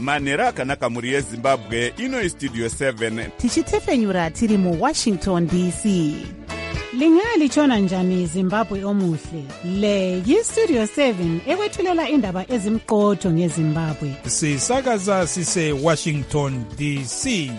manhero akanaka mhuri yezimbabwe. Ino istudio 7 tichitefenyura tiri muWashington DC. Lingalitshona njani Zimbabwe omuhle? Le yistudio 7 ekwethulela indaba ezimqotho ngeZimbabwe. Sisakaza sise Washington DC.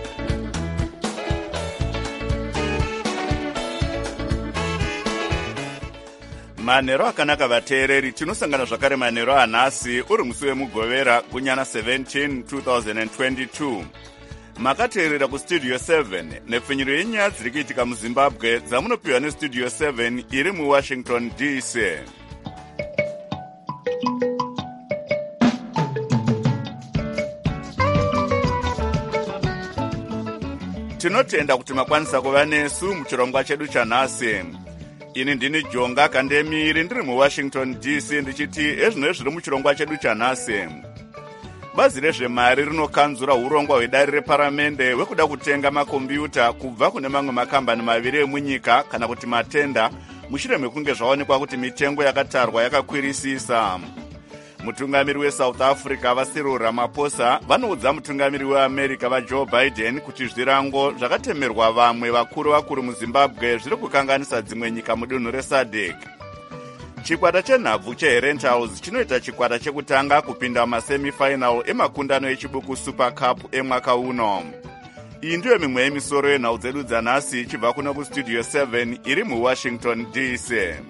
manhero akanaka vateereri, tinosangana zvakare manhero anhasi uri musi wemugovera gunyana 17 2022. Makateerera kustudio 7 nepfenyuro yenyaya dziri kuitika muzimbabwe dzamunopiwa nestudio 7 iri muWashington DC. Tinotenda kuti makwanisa kuva nesu muchirongwa chedu chanhasi. Ini ndini Jonga Kandemiri ndiri muWashington DC ndichiti ezvino zviri muchirongwa chedu chanhasi. Bazi rezvemari rinokanzura urongwa hwedare reparamende hwekuda kutenga makombiyuta kubva kune mamwe makambani maviri emunyika kana kuti matenda mushure mekunge zvaonekwa kuti mitengo yakatarwa yakakwirisisa. Mutungamiri weSouth Africa Cyril Ramaphosa vanoudza mutungamiri weAmerica vaJoe Biden kuti zvirango zvakatemerwa vamwe vakuru muZimbabwe zviri kukanganisa dzimwe nyika mudunhu reSADC. Chikwata chenhabvu cheHerentals chinoita chikwata chekutanga kupinda mumasemifinal emakundano echibuku Super Cup emwaka uno. Iyi ndiyo mimwe yemisoro yenhau dzedu dzanhasi ichibva kuno kustudio 7 iri muWashington DC.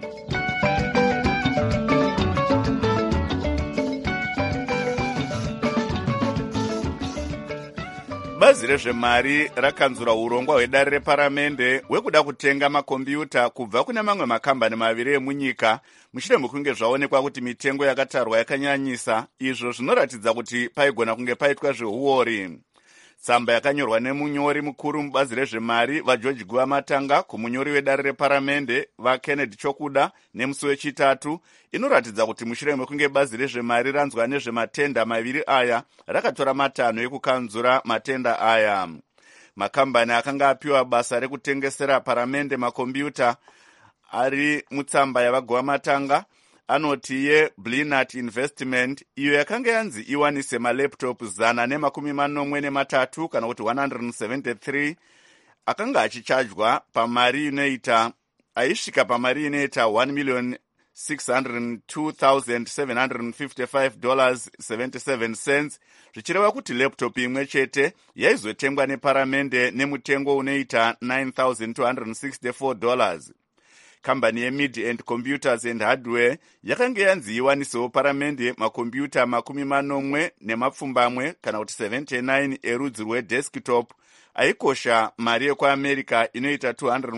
Bazi rezvemari rakanzura urongwa hwedare reparamende hwekuda kutenga makombiyuta kubva kune mamwe makambani maviri emunyika mushure mekunge zvaonekwa kuti mitengo yakatarwa yakanyanyisa, izvo zvinoratidza kuti paigona kunge paitwa zvehuori. Tsamba yakanyorwa nemunyori mukuru mubazi rezvemari vaGeorge Guamatanga kumunyori wedare reparamende vaKennedy Chokuda nemusi wechitatu inoratidza kuti mushure mekunge bazi rezvemari ranzwa nezvematenda maviri aya rakatora matanho ekukanzura matenda aya. Makambani akanga apiwa basa rekutengesera paramende makombiyuta ari mutsamba yavaGuamatanga anoti yeBlinat Investment iyo yakanga yanzi iwanise malaptop 143 kana kuti 173 akanga achichajwa pamari inoita aisvika pamari inoita $1,602,755.77 zvichireva kuti laptop imwe chete yaizotengwa neparamende nemutengo unoita $9,264. Kambani yeMid-End Computers and Hardware yakanga yanzi iwanisewo paramende makombiyuta 40 nemapfumbamwe kana kuti 79 erudzi rwedesktop aikosha mari yekuAmerica inoita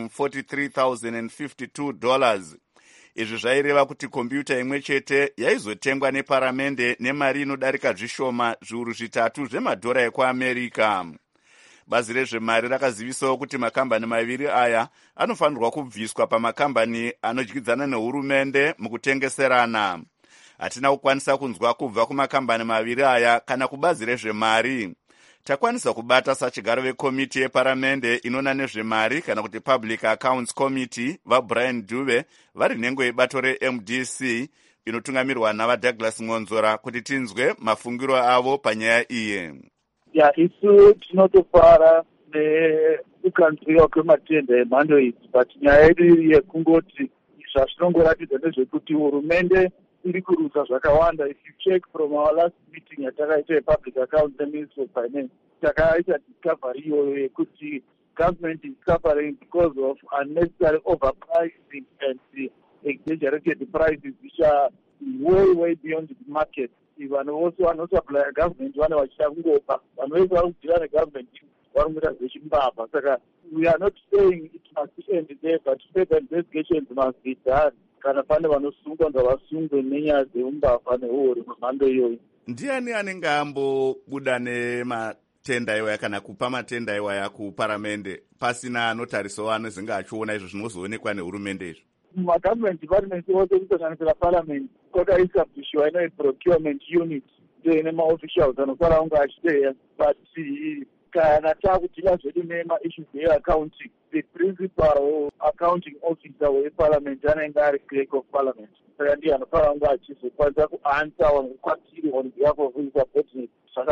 $243,052. Izvi zvaireva kuti kombiyuta imwe chete yaizotengwa neparamende nemari inodarika zvishoma zviuru zvitatu zvemadhora ekuAmerica. Bazi rezvemari rakazivisawo kuti makambani maviri aya anofanirwa kubviswa pamakambani anodyidzana nehurumende mukutengeserana. Hatina kukwanisa kunzwa kubva kumakambani maviri aya kana kubazi rezvemari. Takwanisa kubata sachigaro vekomiti yeparamende inona nezvemari kana kuti Public Accounts Committee vaBrian Dube vari nhengo yebato reMDC inotungamirwa navaDouglas Ngonzora kuti tinzwe mafungiro avo panyaya iyi. Isu tinotofara nekukanzuriwa kwematenda emhando idzi, but nyaya yedu yekungoti zvazvinongoratidza ndezvekuti hurumende iri kurusa zvakawanda. If you check from our last meeting yatakaita yePublic Accounts neMinistry of Finance, takaita discovery iyoyo yekuti government is suffering because of unnecessary overpricing and exaggerated prices which are way beyond the market. Vanhu vose vanosupply government vane vachida kungopa, vanhu vese vari kudhira negovernment vari kuita zvechimbavha. Saka we are not saying it must end there, but further investigations must be done. Kana pane vanosungwa ngavasungwe nenyaya dzeumbavha nehuori mhando iyoyo. Ndiani anenge ambobuda nematenda iwaya kana kupa matenda iwaya kuparamende pasina anotarisawo anozinge achiona izvo zvinozoonekwa nehurumende izvo? Government departments ose kusanganisira parliament kwakaestablishiwa ino procurement unit ndoine maofficials anofara kunge achiteya, but kana taakudhila zvedu nemaissues eaccounting, the principal accounting officer weparliament anenge ari clerk of parliament. Saka ndiye anofara kunge achizokwanisa kuanswer kwatiri on behalf of his subordinates zvakasvika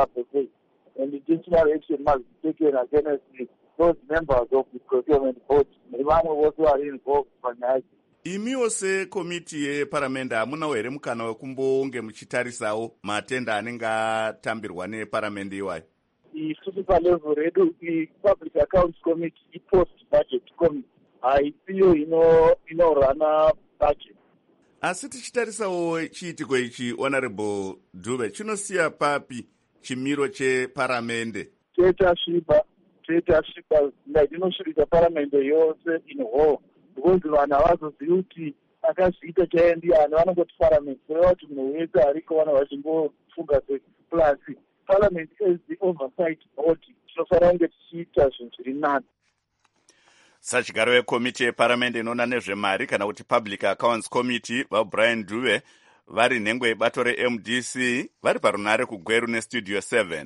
Zimbabwe says, and intentional action must be taken against those members of the procurement board nevamwe vose vari involved panyaya idzi. Imiwo sekomiti yeparamende hamunawo here mukana wekumbonge muchitarisawo matenda anenge atambirwa neparamende iwayo? Isusu palevel redu ipublic accounts committee ipost budget committee haisiyo inorana budget. Asi tichitarisawo chiitiko ichi, Honorable Dube, chinosiya papi chimiro cheparamende? Chetasvipa ndinosvirisa paramende yose in whole, because vanhu havazozivi kuti akazviita chaiye ndiani, vanongoti paramende kureva kuti munhu wese ariko vanhu vachimbofunga plus parliament as the oversight body tinofanira kunge tichiita zvinhu zviri nani. Sachigaro wekomiti yeparamende inoona nezvemari kana kuti Public Accounts Committee, vaBrian Dube, vari nhengo yebato reMDC, vari parunare kuGweru neStudio 7.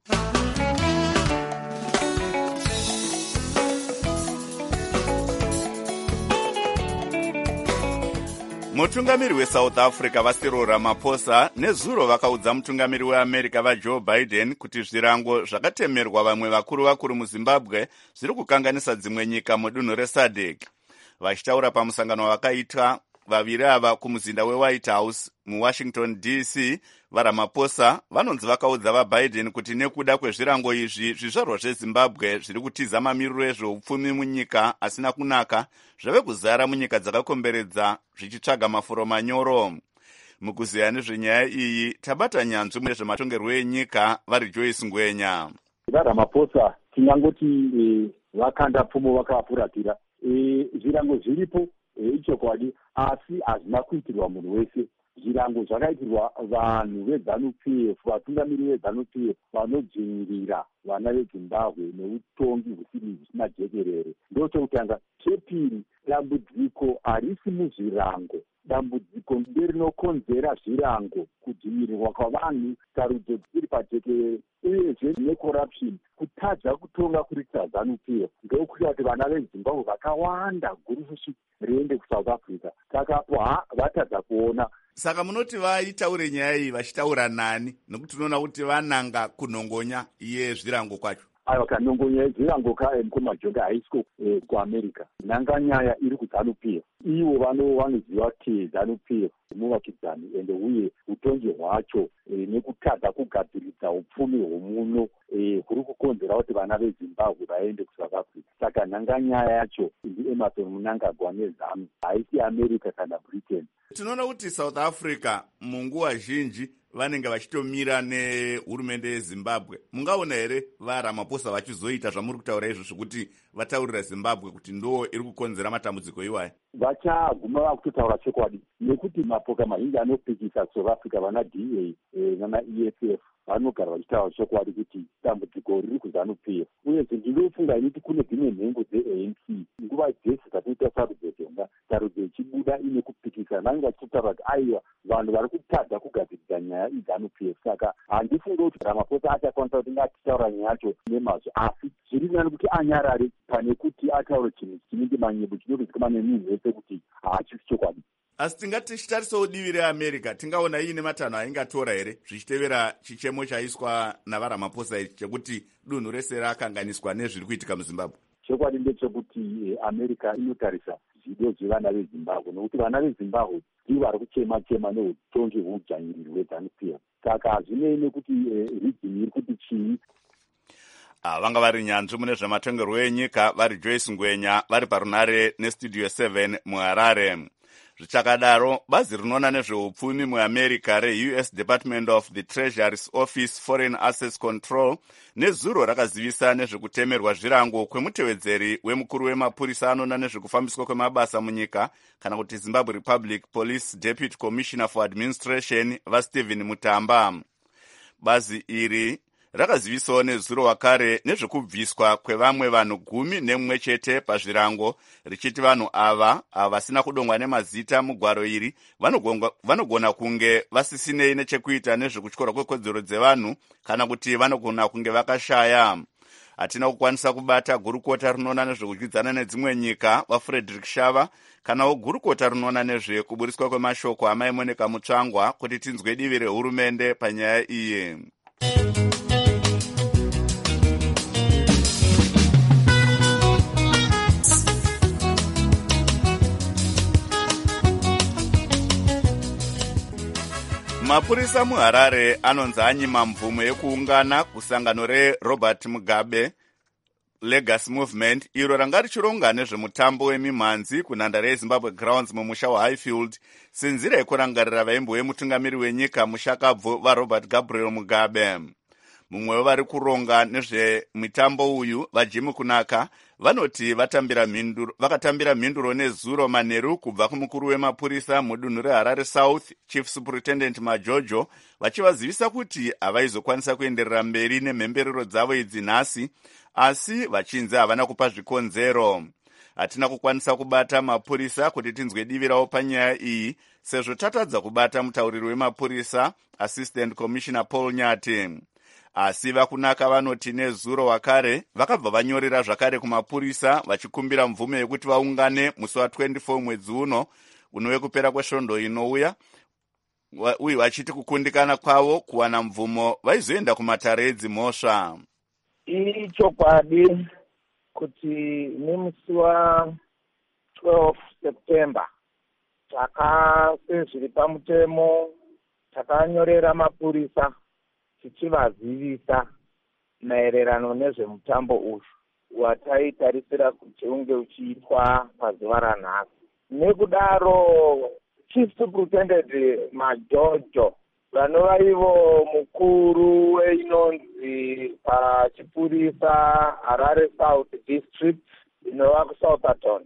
Mutungamiri weSouth Africa vaCyril Ramaphosa nezuro vakaudza mutungamiri weAmerica vaJoe Biden kuti zvirango zvakatemerwa vamwe vakuru muZimbabwe zviri kukanganisa dzimwe nyika mudunhu reSADC. Vachitaura pamusangano wakaitwa vaviri ava kumuzinda weWhite House muWashington DC, vaRamaphosa vanonzi vakaudza vaBiden kuti nekuda kwezvirango izvi zvizvarwa zveZimbabwe zviri kutiza mamiriro ezveupfumi munyika asina kunaka zvave kuzara munyika dzakakomberedza zvichitsvaga mafuro manyoro. Mukuziya nezvenyaya iyi tabata nyanzvi nezvematongerwo enyika vari Joyce Ngwenya. vaRamaphosa tinyangoti vakanda pfumo vakafuratira zvirango zviripo ichokwadi, asi hazvina kuitirwa munhu wese. Zvirango zvakaitirwa vanhu veZANU-PF, vatungamiri veZANU-PF vanodzvinyirira vana veZimbabwe neutongi husina jekerere. Ndochetanga. Chepiri, dambudziko harisi muzvirango. Dambudziko nderinokonzera zvirango, kudzvinyirirwa kwavanhu, sarudzo dziri pajekerere, uyezve necorruption, kutadza kutonga kuri kuZANU-PF. Ndokuti kuti vana veZimbabwe vakawanda gurufushi riende kuSouth Africa. Sakapo vatadza kuona. Saka munoti vaitaure nyaya iyi vachitaura nani? Nokuti unoona kuti vananga kunhongonya yezvirango kwacho. Aiwa, kanhongonya yezvirango kumajonga haisiko kuAmerica. Nanga nyaya iri kuZANU-PF. Ivo vanoziva kuti ZANU-PF muvakidzani ende uye utongi hwacho nekutadza kugadziridza upfumi hwomuno kuri kukonzera kuti vana veZimbabwe vaende kuSouth Africa. Saka nhanga nyaya yacho ndiEmerson Mnangagwa neZANU, haisi America kana Britain. Tinoona kuti South Africa munguva zhinji vanenge vachitomira nehurumende yeZimbabwe. Mungaona here vaRamaphosa vachizoita zvamuri kutaura izvo zvokuti vataurira Zimbabwe kuti ndo iri kukonzera matambudziko iwayo? Vachaguma vakutotaura chokwadi, nekuti mapoka mazhinji anopikisa South Africa vana DA nana EFF vanogara vachitaura chokwadi kuti dambudziko riri kuZANU-PF. Uyezve ndinofunga inoti kune dzimwe nhengo dzeANC nguva dzese dzatoita sarudzo dzenga, sarudzo ichibuda ine kupikisa, vanenge vachitotaura kuti aiwa vanhu vari kutadza kugadziridza nyaya iZANU-PF. Saka handifunge kuti Ramaphosa achakwanisa kuti ngatitaura nyaya yacho nemazvo, asi zviri nani kuti anyarare pane kuti ataure chinhu chinenge manyepo chinobvisika nemunhu wese kuti hachisi chokwadi. Asi tingati tichitarisawo divi reAmerica, tingaona iine matanho aingatora here zvichitevera chichemo chaiswa navaRamaphosa ichi chekuti dunhu rese rakanganiswa nezviri kuitika muZimbabwe? Chokwadi ndechekuti America inotarisa zvido zvevana veZimbabwe, nokuti vana veZimbabwe ndivo vari kuchema neutongi hweudzvanyiriri hweZANU-PF. Saka hazvinei nekuti region iri kuti chii. Vanga vari nyanzvi mune zvematongerwo enyika vari Joyce Ngwenya vari parunare neStudio 7 muHarare. Zvichakadaro, bazi rinoona nezveupfumi muAmerica reUS Department of the Treasury's Office Foreign Assets Control nezuro rakazivisa nezvekutemerwa zvirango kwemutevedzeri wemukuru wemapurisa anoona nezvekufambiswa kwemabasa munyika kana kuti Zimbabwe Republic Police Deputy Commissioner for Administration vaStephen Mutamba. Bazi iri rakazivisawo nezuro wakare nezvekubviswa kwevamwe vanhu 11 pazvirango, richiti vanhu ava vasina kudongwa nemazita mugwaro iri vanogona kunge vasisinei nechekuita nezvekutyora kwekodzero dzevanhu kana kuti vanogona kunge vakashaya. Hatina kukwanisa kubata gurukota rinoona nezvekudyidzana nedzimwe nyika vaFrederick Shava kanawo gurukota rinoona nezvekuburiswa kwemashoko amaemoneka Mutsvangwa kuti tinzwe divi rehurumende panyaya iyi. Mapurisa muHarare anonzi anyima mvumo yekuungana kusangano reRobert Mugabe Legacy Movement iro ranga richironga nezvemutambo wemimhanzi kunhandare yeZimbabwe Grounds mumusha waHighfield senzira yekurangarira vaimbo vemutungamiri wenyika mushakabvu vaRobert Gabriel Mugabe. Mumwe wevari kuronga nezvemitambo uyu vaJimmy Kunaka vanoti vakatambira mhinduro nezuro manheru kubva kumukuru wemapurisa mudunhu reHarare South Chief Superintendent Majojo vachivazivisa kuti havaizokwanisa kuenderera mberi nemhemberero dzavo idzi nhasi, asi vachinzi havana kupa zvikonzero. Hatina kukwanisa kubata mapurisa kuti tinzwe divi ravo panyaya iyi sezvo tatadza kubata mutauriri wemapurisa Assistant Commissioner Paul Nyati. Asi vakunaka vanoti nezuro wakare vakabva vanyorera zvakare kumapurisa vachikumbira mvumo yekuti vaungane musi wa24 mwedzi uno wekupera kwesvondo inouya, uye vachiti kukundikana kwavo kuwana mvumo vaizoenda kumatare edzimhosva. Ichokwadi kuti nemusi wa12 September sezviri pamutemo takanyorera mapurisa tichivazivisa maererano nezvemutambo uyu wataitarisira kuti unge uchiitwa pazuva ranhasi. Nekudaro Chief Superintendent Majojo vanova ivo mukuru weinonzi pachipurisa Harare South District inova kuSouthampton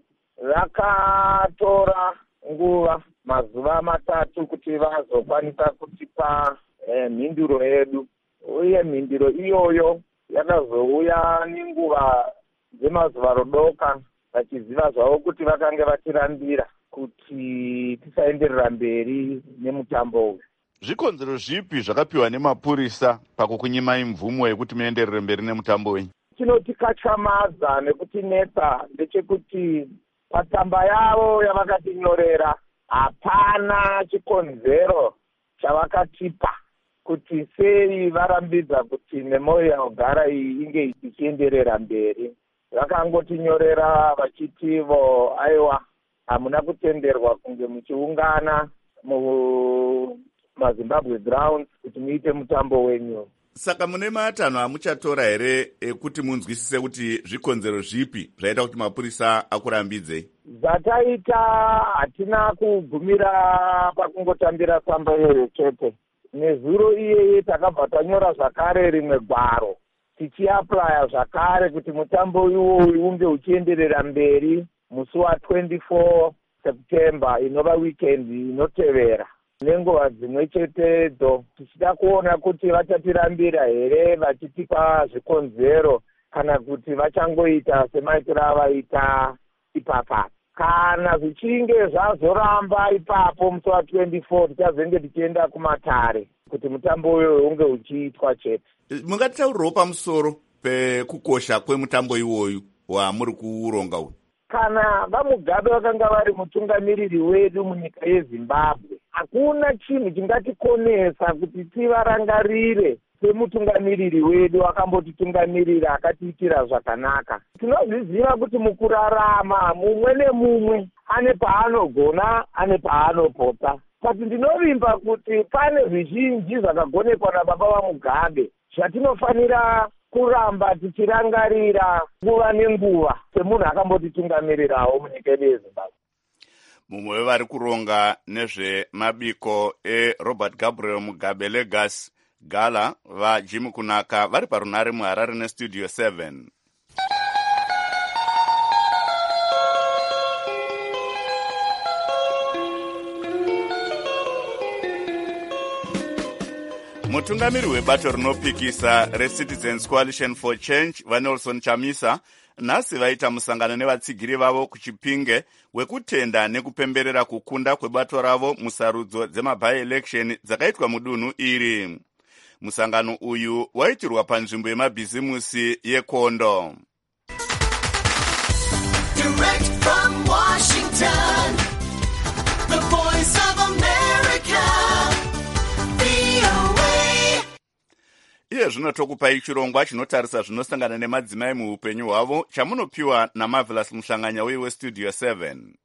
vakatora nguva mazuva 3 kuti vazokwanisa kutipa mhinduro yedu, uye mhinduro iyoyo yakazouya nenguva dzemazuva rodoka vachiziva zvavo kuti vakange vachirambira kuti tisaenderera mberi nemutambo uyu. Zvikonzero zvipi zvakapiwa nemapurisa pakukunyimai mvumo yekuti muenderere mberi nemutambo wenyu? Chinotikatyamadza nekutinetsa ndechekuti patsamba yavo yavakatinyorera hapana chikonzero chavakatipa kuti sei varambidza kuti Memorial Gara iyi inge ichienderera mberi. Vakangotinyorera vachitivo aiwa hamuna kutenderwa kunge muchiungana muZimbabwe Grounds kuti muite mutambo wenyu. Saka mune matanho amuchatora here ekuti munzwisise kuti zvikonzero zvipi zvaita kuti mapurisa akurambidzei? Zvataita hatina kugumira pakungotambira tsamba iyoyo chete. Nezuro iyeye takabva tanyora zvakare rimwe gwaro tichiaplaya zvakare kuti mutambo iwoyu unge uchienderera mberi musi wa24 September inova weekend inotevera. Nenguva dzimwe chetedzo tichida kuona kuti vachatirambira here vachitipa zvikonzero kana kuti vachangoita semaitiro avaita ipapa. Kana zvichinge zvazoramba ipapo musi wa24 tichazenge tichienda kumatare kuti mutambo uyo unge uchiitwa chete. Mungatitaurirawo pamusoro pekukosha kwemutambo iwoyu wamuri kuronga uyu? Kana vaMugabe vakanga vari mutungamiriri wedu munyika yeZimbabwe, hakuna chinhu chingatikonesa kuti tivarangarire semutungamiriri wedu akambotitungamirira akatiitira zvakanaka. Tinozviziva kuti mukurarama mumwe nemumwe ane paanogona, ane paanopota. Saka ndinovimba kuti pane zvizhinji zvakagonekwa nababa vaMugabe zvatinofanira kuramba tichirangarira nguva nenguva semunhu akambotitungamirirawo munyika yedu yeZimbabwe. Mumwe wevari kuronga nezvemabiko eRobert Gabriel Mugabe Legacy Gala vaJimmy Kunaka vari parunare muHarare neStudio 7. Mutungamiri webato rinopikisa reCitizens Coalition for Change vaNelson Chamisa nhasi vaita musangano nevatsigiri vavo kuChipinge wekutenda nekupemberera kukunda kwebato ravo musarudzo dzema-by-election dzakaitwa mudunhu iri. Musangano uyu waitirwa panzvimbo yemabhizimusi yeKondo. Direct from Washington, the voice of America, VOA. Iye zvino tokupai chirongwa chinotarisa zvinosangana nemadzimai muupenyu hwavo chamunopiwa naMarvelous Muhlanganya weStudio 7.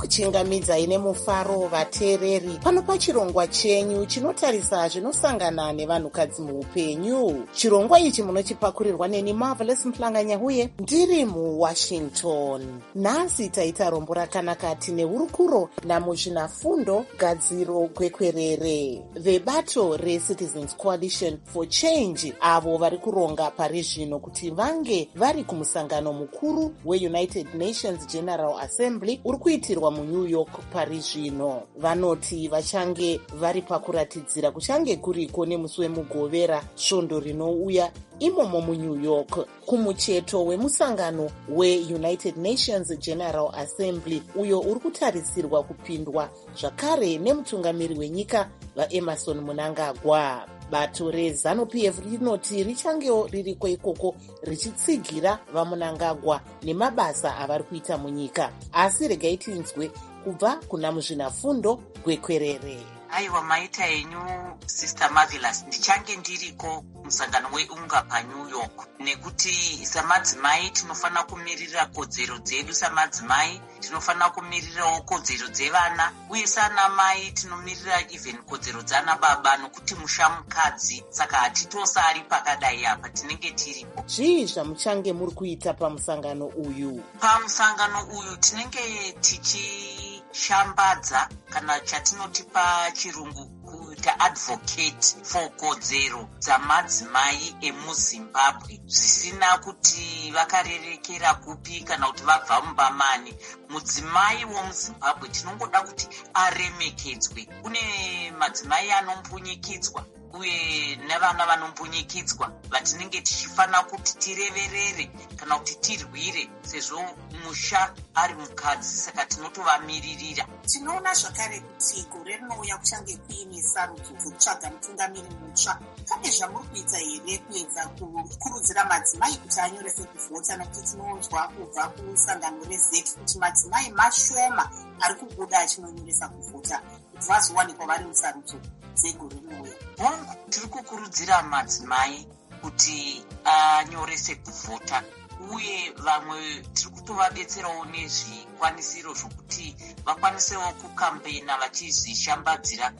kuchingamidzai nemufaro vateereri pano pachirongwa chenyu chinotarisa zvinosangana nevanhukadzi muupenyu. Chirongwa ichi munochipakurirwa neni Marvelous Mhlanga-Nyahuye ndiri muWashington. Nhasi taita rombo rakanaka tine hurukuro namuzvinafundo gadziro gwekwerere vebato reCitizens Coalition for Change, avo vari kuronga pari zvino kuti vange vari kumusangano mukuru weUnited Nations General Assembly uri kuitirwa muNew York pari zvino. Vanoti vachange vari pakuratidzira kuchange kuriko nemusi wemugovera svondo rinouya imomo muNew York kumucheto wemusangano weUnited Nations General Assembly uyo uri kutarisirwa kupindwa zvakare nemutungamiri wenyika vaEmerson Mnangagwa. Bato reZANU-PF rinoti richangewo ririko ikoko richitsigira vaMnangagwa nemabasa avari kuita munyika. Asi regai tinzwe kubva kuna muzvinafundo gwekwerere. Aiwa, maita enyu Sister Marvelous, ndichange ndiriko musangano weUNGA paNew York, nekuti samadzimai tinofana kumirira kodzero dzedu. Samadzimai tinofana kumirirawo kodzero dzevana, uye sana mai tinomirira even kodzero dzana baba, nokuti mushamukadzi. Saka hatitosari pakadai apa, tinenge tiripo. Zvii zvamuchange muri kuita pamusangano uyu? Pamusangano uyu tinenge tichishambadza kana chatinoti pachirungu kuita advocate for kodzero dzamadzimai emuZimbabwe, zvisina kuti vakarerekera kupi kana kuti vabva mumbamani. Mudzimai womuZimbabwe tinongoda kuti aremekedzwe. Kune madzimai anombunyikidzwa uye nevana vanombunyikidzwa vatinenge tichifana kuti tireverere kana kuti tirwire, sezvo musha ari mukadzi. Saka tinotovamiririra. Tinoona zvakare kuti gore rinouya kuchange kuine sarudzo dzokutsvaga mutungamiri mutsva. Pane zvamuri kuita here kuedza kukurudzira madzimai kuti anyorese kuvhota? Nokuti tinonzwa kubva kusangano reZEC kuti madzimai mashoma ari kubuda achinonyoresa kuvhota kuti vazowanikwa vari musarudzo dzegore rinouya. Tiri kukurudzira madzimai kuti anyorese kuvhota, uye vamwe tiri kutovabetserawo nezvikwanisiro zvokuti vakwanisewo kukambena vachizvishambadzira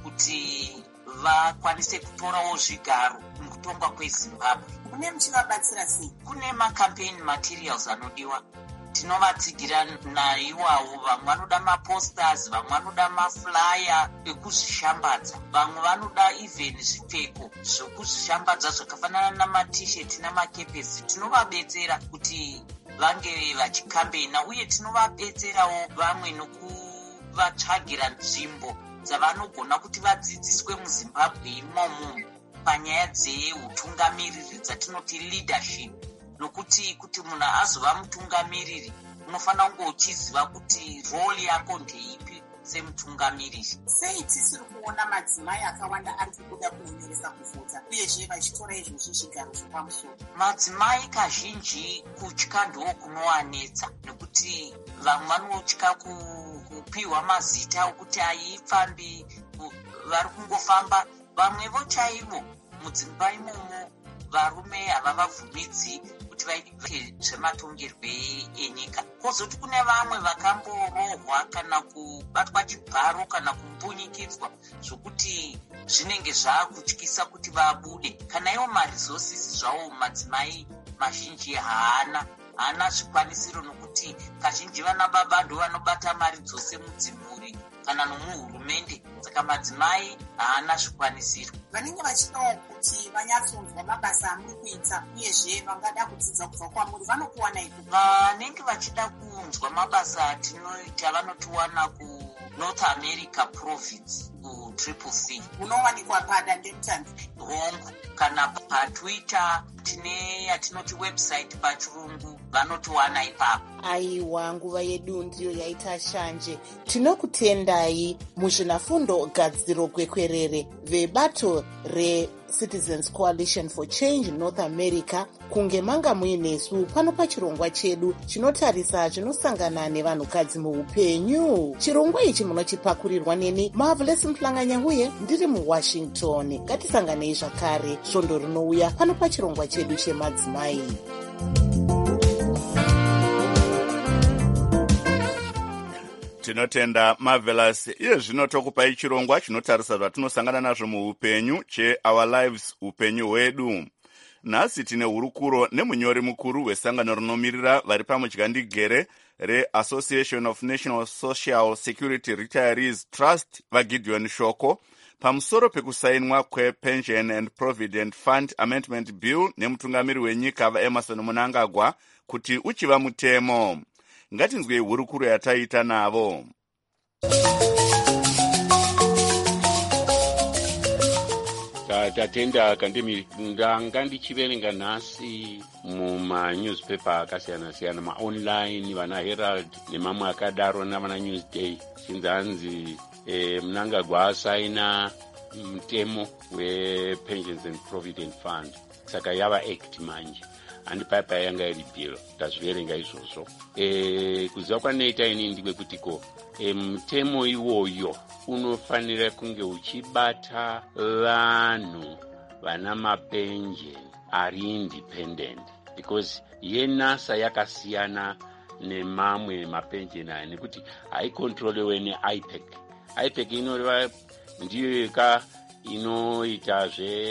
kuti vakwanise kutorawo zvigaro mukutongwa kweZimbabwe. Kune muchivabatsira sei? Kune macampaign materials anodiwa, tinovatsigira naiwawo. Vamwe vanoda maposters, vamwe vanoda maflyer ekuzvishambadza, vamwe vanoda even zvipfeko zvokuzvishambadza zvakafanana namatisheti namakepesi. Tinovabetsera kuti vange vachikambena, uye tinovabetserawo vamwe nokuvatsvagira nzvimbo dzavanogona kuti vadzidziswe muZimbabwe imomo panyaya dzeutungamiriri dzatinoti leadership. Nokuti kuti munhu azova mutungamiriri unofanira kunge uchiziva kuti role yako ndeipi semutungamiriri. Sei tisiri kuona madzimai akawanda ari kubuda kunonyoresa kuvhota uyezve vachitora izvozvi zvigaro zvepamusoro? Madzimai kazhinji kutya ndiwo kunowanetsa, nekuti vamwe vanotya kupiwa mazita okuti haifambi, vari kungofamba. Vamwevo chaivo mudzimba imomo varume havavabvumidzi kuti vaite zvematongerwe enyika. Kozoti kune vamwe vakamborohwa kana kubatwa chibharo kana kumbunyikidzwa zvokuti zvinenge zvaakutyisa kuti vabude. Kana iwo maresources zvawo madzimai mazhinji haana zvikwanisiro, nokuti kazhinji vana baba ndo vanobata mari dzose mudzimhuri kana nomuhurumende. Saka madzimai haana zvikwanisiro. Vanenge vachidawo kuti vanyatsonzwa mabasa amuri kuita uyezve vangada kudzidza kubva kwamuri vanokuwana iko? Vanenge vachida kunzwa mabasa atinoita vanotiwana kuNorth America Province kuCCC. Munowanikwa padandemutande Hongu, kana paTwitter tine yatinoti website pachirungu, vanotiwana ipapo. Aiwa, nguva yedu ndiyo yaita shanje. Tinokutendai muzvinafundo gadziro gwekwerere vebato reCitizens Coalition for Change North America kunge manga muinesu pano pachirongwa chedu chinotarisa zvinosangana nevanhukadzi muupenyu. Chirongwa ichi munochipakurirwa neni Marvelous Mhlanga-Nyahuye ndiri muWashington. Ngatisanganei zvakare svondo rinouya pano pachirongwa chedu chemadzimai. Tinotenda Marvelous. Iye zvino tokupai chirongwa chinotarisa zvatinosangana nazvo muupenyu che-Our Lives, upenyu hwedu. Nhasi tine hurukuro nemunyori mukuru wesangano rinomiririra vari pamudyandigere reAssociation of National Social Security Retirees Trust vaGideon Shoko pamusoro pekusainwa kwePension and Provident Fund Amendment Bill nemutungamiri wenyika vaEmerson Mnangagwa kuti uchiva mutemo. Ngatinzwei hurukuro yataita navo. Tatenda kandemi ndanga ndichiverenga nhasi mumanewspaper akasiyana-siyana, maonline, vana Herald nemamwe akadaro navana Newsday, chinzanzi Mnangagwa asaina mutemo wePensions and Provident Fund, saka yava act manje. Handi paipa yanga iri bill, ndazviverenga izvozvo. Kuziva kwandinoita ini ndekutiko mutemo iwoyo unofanira kunge uchibata vanhu vana mapension ari independent, because yeNASA yakasiyana nemamwe mapension aya nekuti haikontrolewe neIPEC. IPEC inoreva ndiyo yeka inoita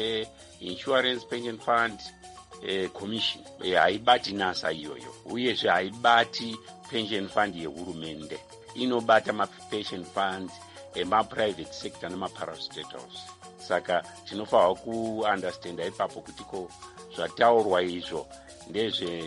insurance pension fund commission, haibati NASA iyoyo, uyezve haibati pension fund yehurumende, inobata mapension funds emaprivate sector nemaparastatals. Saka tinofanirwa kuunderstanda ipapo kuti zvataurwa izvo ndezve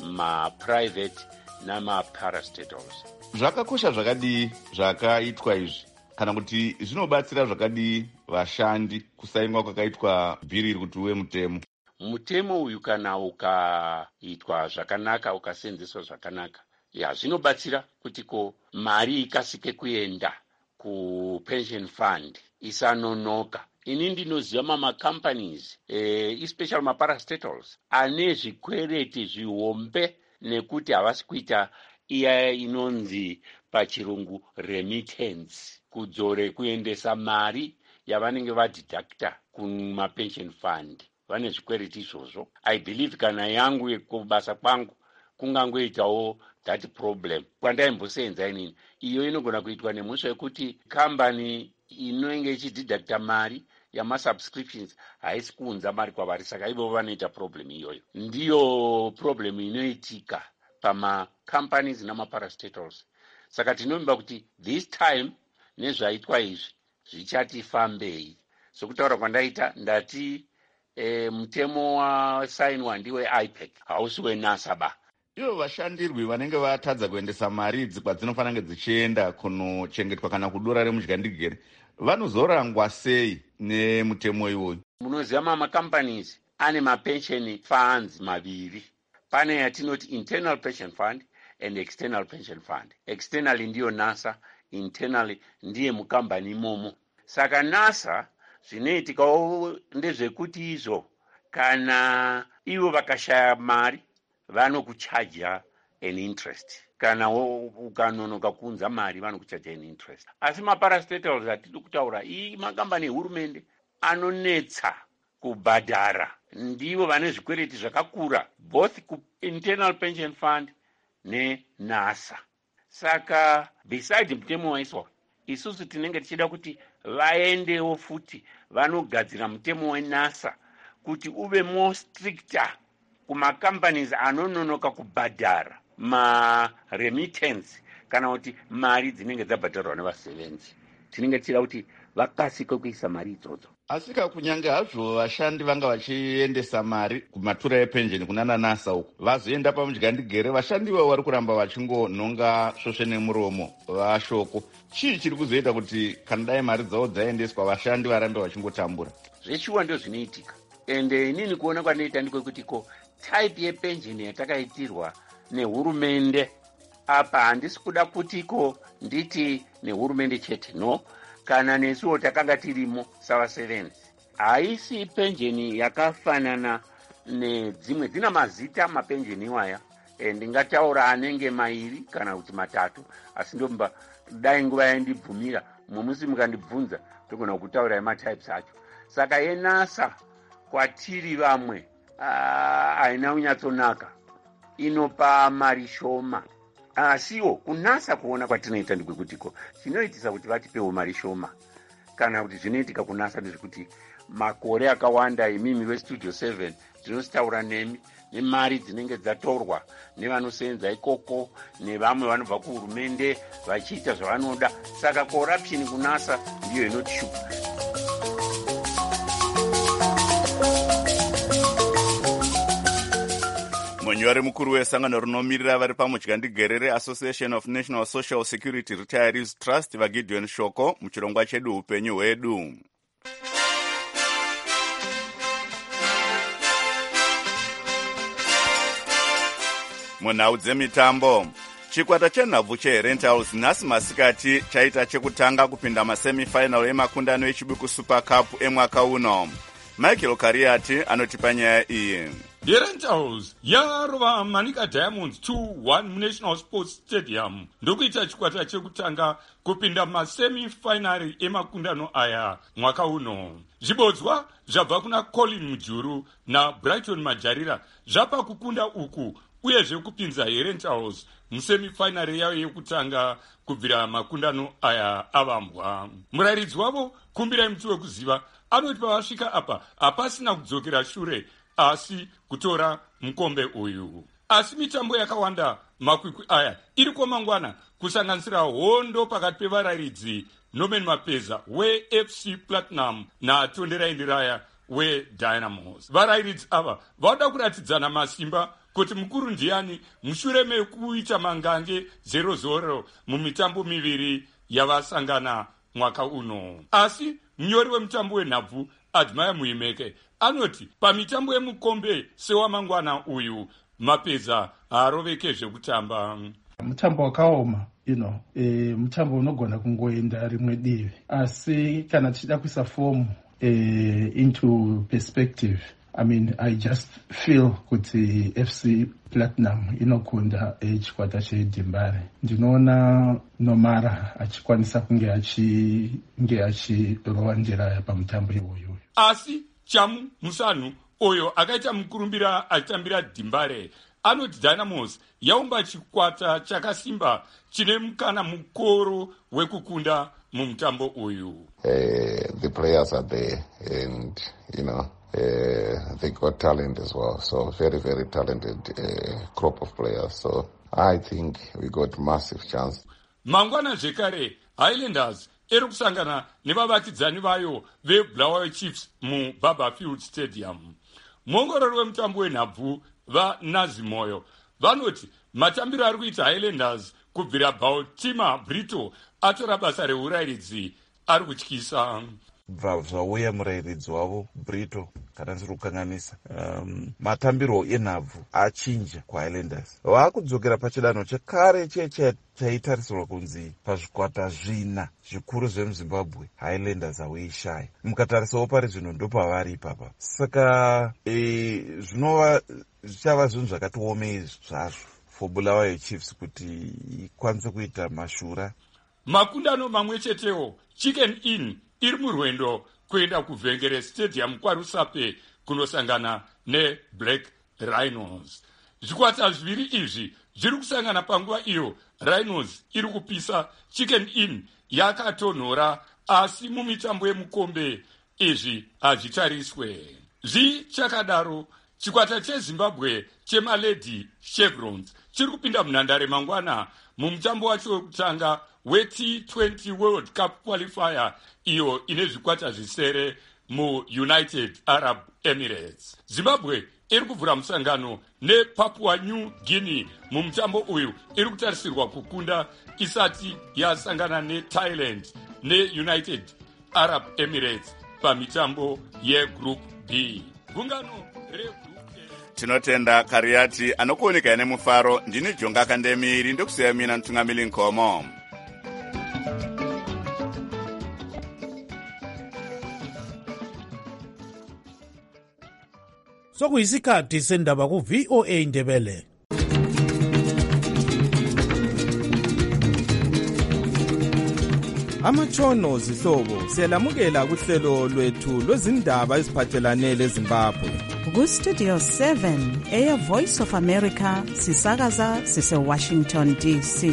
maprivate nemaparastatals. Zvakakosha zvakadii zvakaitwa izvi, kana kuti zvinobatsira zvakadii vashandi kusainwa kwakaitwa bhiri iri kuti uve mutemo? Mutemo uyu kana ukaitwa zvakanaka, ukaseenzeswa zvakanaka, zvinobatsira kuti mari ikasike kuenda kupension fund isanonoka. Ini ndinoziva mamacompanies, especially maparastatals, ane zvikwereti zvihombe nekuti havasi kuita iya inonzi pachirungu remittance, kuendesa mari yavanenge vadidacta kumapension fund. Vane zvikwereti izvozvo. I believe kana yangu yekubasa kwangu kungangoitawo that problem. Kwandaimbosenza inini, iyo inogona kuitwa nemusha wekuti kambani inenge ichididacta mari yamasubscriptions haisi kuunza mari kwavari, saka ivo vanoita problem iyoyo. Ndiyo problem inoitika pamacompanies namaparastatals. Saka tinomba kuti this time nezvaitwa izvi zvichatifambei. Sokutaura kwandaita ndati mutemo wasainwa ndiwe IPEC, hausi weNASA ba. Ivo vashandirwi vanenge vatadza kuendesa mari idzi kwadzinofana kunge dzichienda kunochengetwa kana kudura remudyandigere vanozorangwa sei nemutemo iwoyu? Munoziva mamacompanies ane mapension funds maviri. Pane yatinoti internal pension fund and external pension fund. Externally ndiyo NASA, internally ndiye mukambani imomo. Saka NASA zvinoitikawo ndezvekuti izvo kana ivo vakashaya mari vanokuchaja an interest, kana ukanonoka kuunza mari vanokuchaja an interest. Asi maparastatals atiri kutaura, iyi makambani ehurumende anonetsa kubhadhara, ndivo vane zvikwereti zvakakura both internal pension fund neNASA. Saka beside mutemo waiswa, isusu tinenge tichida kuti vaendewo futi vanogadzira mutemo weNASA kuti uve more stricter kumacompanies anononoka kubhadhara maremittance kana kuti mari dzinenge dzabhadharwa nevasevenzi. Tinenge tichida kuti vakasike kuisa mari idzodzo. Asika kunyange hazvo vashandi vanga vachiendesa mari kumatura epension kunana NASA uko, vazoenda pamudyandigere, vashandi ivo vari kuramba vachingonhonga svosve nemuromo vaShoko. Chii chiri kuzoita kuti kana dai mari dzavo dzaendeswa vashandi varambe vachingotambura? Zvechiwa ndio zvinoitika. Ende inini kuona kwandinoita ndikokuti type yepension yatakaitirwa nehurumende apa handisi kuda kutiko nditi nehurumende chete, no, kana nesuwo takanga tirimo savasevenzi. Haisi pension yakafanana nedzimwe, dzina mazita mapension iwaya. Ndingataura anenge mairi kana kuti matatu, asi ndomba dai nguva yandibvumira mumusi mukandibvunza togona kutaura ematypes acho. Saka yeNASA kwatiri vamwe haina unyatsonaka, inopa mari shoma asiwo kunasa kuona kwatinoita ndikweKutiko chinoitisa kuti vatipewo mari shoma. Kana kuti zvinoitika kunasa ndezvekuti makore akawanda imimi vestudio 7 tinositaura nemi nemari dzinenge dzatorwa nevanosenza ikoko nevamwe vanobva kuhurumende vachiita zvavanoda. Saka corruption kunasa ndiyo inotishupa. munyori mukuru wesangano rinomirira vari pamudya ndigerere Association of National Social Security Retirees Trust vaGideon Shoko muchirongwa chedu upenyu hwedu. Munhau dzemitambo, chikwata chenhabvu cheRentals nhasi masikati chaita chekutanga kupinda masemifinal emakundano echibuku Super Cup emwaka uno. Michael Kariati anotipa nyaya iyi. yeRentals yarova Manika Diamonds 2-1 muNational Sports Stadium ndokuita chikwata chekutanga kupinda masemifinari emakundano aya mwaka uno. Zvibodzwa zvabva kuna Colin Mujuru naBrighton Majarira zvapa kukunda uku uyezve kupinza yeRentals musemifinari yayo yekutanga kubvira makundano aya avambwa. Murairidzi wavo Kumbirai Muti Wekuziva anoti pavasvika apa hapasina kudzokera shure asi kutora mukombe uyu. Asi mitambo yakawanda makwikwi aya iriko mangwana kusanganisira hondo pakati pevarairidzi Norman Mapeza weFC Platinum naTonderai Ndiraya weDynamos. Varairidzi ava vauda kuratidzana masimba kuti mukuru ndiani mushure mekuita mangange 0-0 mumitambo miviri yavasangana mwaka uno. Asi munyori wemutambo wenhabvu Admire Muimeke anoti pamitambo yemukombe sewamangwana uyu Mapeza haaroveke zvekutamba. Mutambo wakaoma, mutambo unogona kungoenda rimwe divi, asi kana tichida kuisa fomu into perspective, I just feel kuti FC Platinum inokunda chikwata cheDimbare. Ndinoona Nomara achikwanisa kunge achirova Ndiraya pamutambo iwoyo. Asi Chamu Musanu oyo akaita mukurumbira achitambira Dimbare anoti Dynamos yaumba chikwata chakasimba chine mukana mukoro wekukunda mumutambo uyu. The players are there and they got talent as well, so very, very talented crop of players. So I think we got massive chance. Mangwana zvekare Highlanders iri kusangana nevavakidzani vayo veBulawayo Chiefs muBarbourfield Stadium. Muongorori wemutambo wenhabvu vaNazimoyo vanoti matambiro ari kuita Highlanders kubvira Baltimore Brito atora basa reurairidzi ari kutyisa. Bva zvauya murairidzi wavo Brito kana ndiri kukanganisa, matambiro enhabvu achinja kuHighlanders. Vaakudzokera pachidanho chekare chaitarisirwa kunzi pazvikwata zvina zvikuru zvemuZimbabwe Highlanders hauishaya. Mukatarisawo pari zvino ndopavari ipapa. Saka zvichava zvinhu zvakatiomei zvazvo for Bulawayo Chiefs kuti ikwanise kuita mashura. Makundano mamwe chetewo Chicken Inn iri murwendo kuenda kuvhengere Stadium kwaRusape kunosangana neBlack Rhinos. Zvikwata zviviri izvi zviri kusangana panguva iyo Rhinos iri kupisa. Chicken Inn yakatonhora, asi mumitambo yemukombe izvi hazvitariswe. Zvichakadaro chikwata cheZimbabwe chemalady Chevrons chiri kupinda munhandare mangwana mumutambo wacho wekutanga weT20 World Cup qualifier iyo ine zvikwata zvisere muUnited Arab Emirates. Zimbabwe iri kuvhura musangano nePapua New Guinea mumutambo uyu iri kutarisirwa kukunda isati yasangana neThailand neUnited Arab Emirates pamitambo yeGroup B. Gungano reGroup A. Tinotenda Kariati anokuoneka nemufaro. Ndini Jonga Kandemiri ndokusiya mina Ntungamili Nkomo. Sokuyisikhathi sendaba ku-VOA Ndebele. Amatshono zihlobo siyalamukela kuhlelo lwethu lwezindaba eziphathelane leZimbabwe. Ku-Studio 7 Air Voice of America sisakaza sise-Washington DC.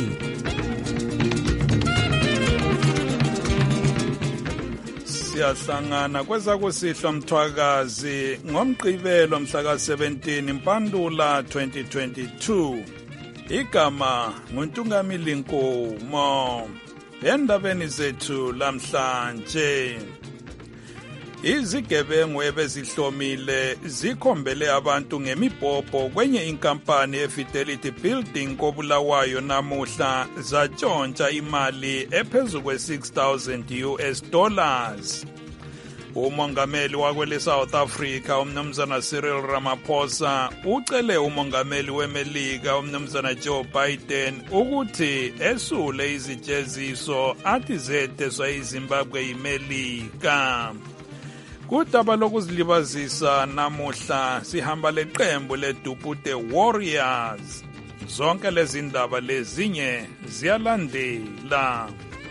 Siyahlangana kwezakusihlwa Mthwakazi ngomgqibelo mhla ka-17 Mpandula 2022. Igama nguNtungamili Nkomo. Endabeni zethu lamhlanje, izigebengu ebezihlomile zikhombele abantu ngemibhobho kwenye inkampani eFidelity Building koBulawayo namuhla zatshontsha imali ephezu kwe$6,000 US. Umongameli wakwele South Africa umnumzana Cyril Ramaphosa ucele umongameli weMelika umnumzana Joe Biden ukuthi esule izijeziso athi zetheswa iZimbabwe yiMelika. Kudaba lokuzilibazisa namuhla sihamba leqembu leDupute Warriors. Zonke lezi ndaba lezinye ziyalandela.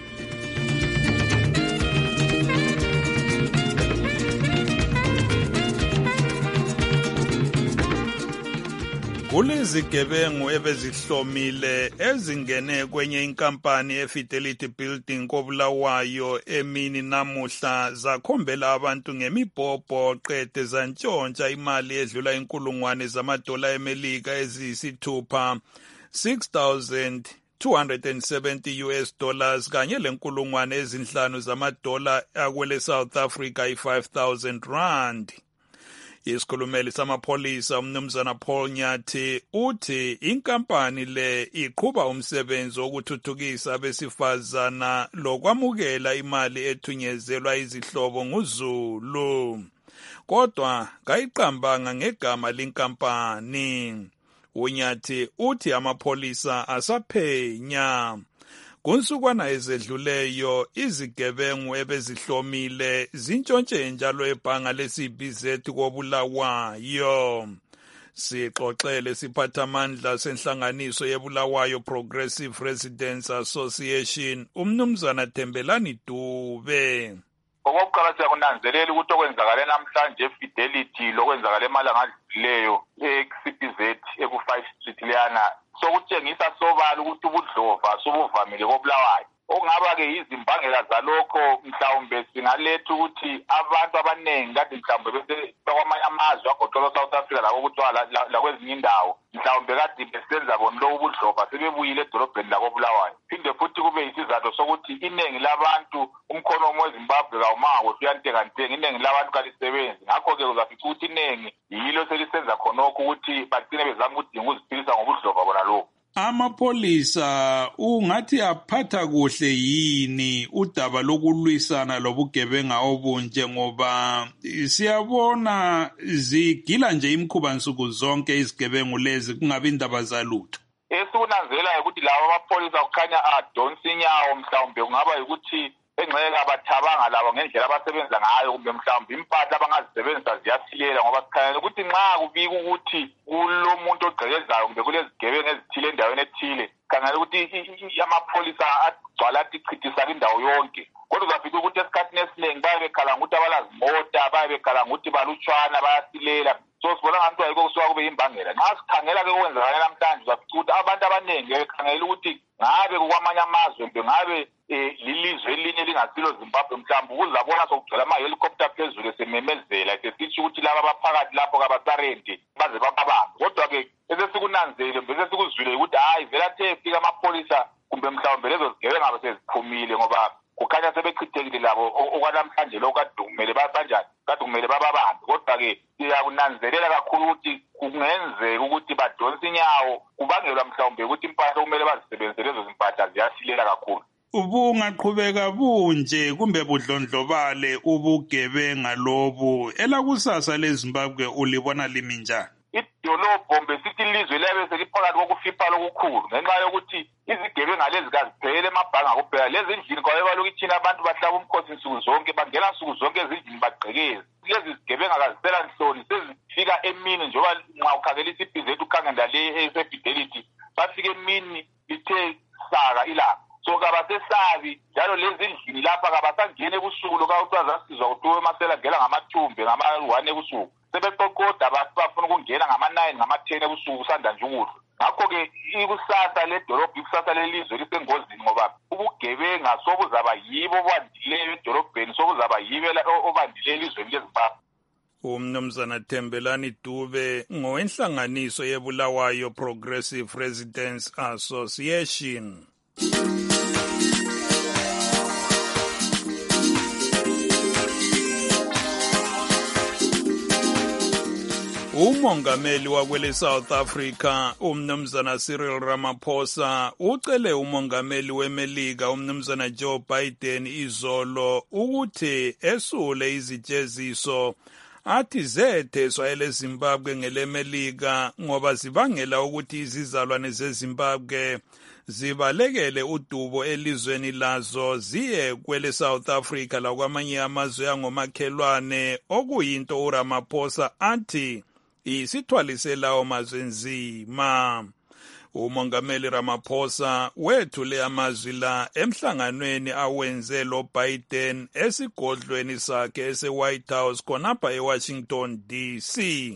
Kulezigebengu ebezihlomile ezingene kwenye inkampani eFidelity Building koBulawayo emini namuhla zakhombela abantu ngemibhobho qede zantshontsha imali edlula $1,000 eMelika eziyisithupha, $6,270 US kanye $5,000 akwele South Africa i$5,000. Isikhulumeli samapholisa umnumzana Paul Nyathi uthi inkampani le iqhuba umsebenzi wokuthuthukisa abesifazana lokwamukela imali ethunyezelwa izihlobo nguZulu, kodwa kayiqambanga ngegama lenkampani. uNyathi uthi amapholisa asaphenya. Kunsukwana ezedluleyo izigebengu ebezihlomile zintshontshe njalo ebhanga leCBZ koBulawayo. Sixoxele siphathamandla senhlanganiso yeBulawayo Progressive Residents Association umnumzana Thembelani Dube. Okokuqala siyakunanzelela ukuthi okwenzakale namhlanje eFidelity lokwenzakale emalanga adlulileyo eCBZ eku5 Street leyana sokutshengisa sobala ukuthi ubudlova sobuvamile koBulawayo. Okungaba-ke izimbangela zalokho mhlawumbe singaletha ukuthi abantu abaningi kade mhlawumbe bese kwamanye amazwe agoqela South Africa labo kuthiwa lakwezinye indawo mhlawumbe kade besenza bona lo ubudlova sebebuyile edolobheni lakoBulawayo. Phinde futhi kube isizathu sokuthi iningi labantu umkhonomo weZimbabwe kawumako uyantengantenga, iningi labantu kalisebenzi. Ngakho-ke uzafica ukuthi iningi yilo selisenza khonokho ukuthi bagcine bezama ukudinga ukuziphilisa ngobudlova bona lokho. Amapholisa ungathi aphatha kuhle yini udaba lokulwisana lobugebenga obunje, ngoba siyabona zigila nje imkhuba nsuku zonke izigebengu lezi kungabi indaba zalutho? Esikunanzela ukuthi labo amapholisa kukhanya adonsa inyawo, mhlawumbe kungaba ukuthi engxenye abathabanga labo ngendlela abasebenza ngayo, kumbe mhlawumbe impahla abangazisebenzisa ziyasilela, ngoba sikhanya ukuthi nxa kubika ukuthi kulomuntu ogqekezayo kumbe kulezigebengu ezithile endaweni ethile, khangela ukuthi amapholisa agcwala athi chithisa indawo yonke. Kodwa uzafika ukuthi esikhathini esiningi bayabe bekhala ngokuthi abalazimota, bayabe bekhala ngokuthi balutshwana bayasilela. So sibona ngathi ayikho kusuka kube imbangela. Nxa sikhangela-ke okwenzakala namhlanje uzafika ukuthi abantu abaningi bekhangela ukuthi ngabe kukwamanye amazwe kumbe ngabe lilizwe elinye elingasilo Zimbabwe mhlawumbe ukuzabona sokugcwala ama-helicopter phezulu esememezela sesitsho ukuthi laba abaphakathi lapho kabasarenti baze bababambe. Kodwa-ke esesikunanzele bese sikuzwile ukuthi hayi vele athe efika amapholisa kumbe mhlawumbe lezo zigebengu ngabe seziphumile, ngoba kukhanya sebechithekile labo okwanamhlanje lokhu kade kumele banjani, kade kumele bababambe. Kodwa-ke siyakunanzelela kakhulu ukuthi kungenzeka ukuthi badonsa inyawo kubangelwa mhlawumbe ukuthi impahla kumele bazisebenzise lezo zimpahla ziyasilela kakhulu. Ubungaqhubeka bunje kumbe budlondlobale ubugebenga lobu, elakusasa leZimbabwe ulibona limi njani? Idolobho besithi ilizwe liyabe seliphakathi kokufipha lokukhulu ngenxa yokuthi izigebengu lezi kaziphele emabhanga kuphela. Lezi endlini kwayeba lokithina abantu bahlaba umkhosi nsuku zonke, bangena nsuku zonke ezindlini bagqekeze. Lezi zigebengu kazisela nhloni, sezifika emini njengoba nxa ukhangela iCBZ ukhangela le eseFidelity bafika emini lithe saka ilanga. so kabasesabi njalo lezi endlini lapha kabasangena ebusuku lokawuthi zasizwa ukuthi emasela ngela ngamathumbe ngama-1 ebusuku sebeqoqoda bafuna ukungena ngama-9 ngama-10 ebusuku sanda nje ukudla. Ngakho-ke ikusasa ledolobho ikusasa lelizwe lisengozini ngoba ubugebenga sobuzaba yibo obandileyo edolobheni sobuzaba yibo obandileyo elizweni leZimbabwe. Umnumzana Thembelani Dube ngowenhlanganiso yeBulawayo Progressive Residents Association. Umongameli wakwele South Africa umnumzana Cyril Ramaphosa ucele umongameli weMelika umnumzana Joe Biden izolo ukuthi esule izijeziso athi zetheswa eleZimbabwe ngeleMelika ngoba zibangela ukuthi izizalwane zeZimbabwe zibalekele udubo elizweni lazo ziye kwele South Africa lakwamanye amazwe angomakhelwane okuyinto uRamaphosa athi isithwalise lawo mazwe nzima. Umongameli Ramaphosa wethule amazwi la emhlanganweni awenze lo Biden esigodlweni sakhe ese-White House khonapha eWashington DC.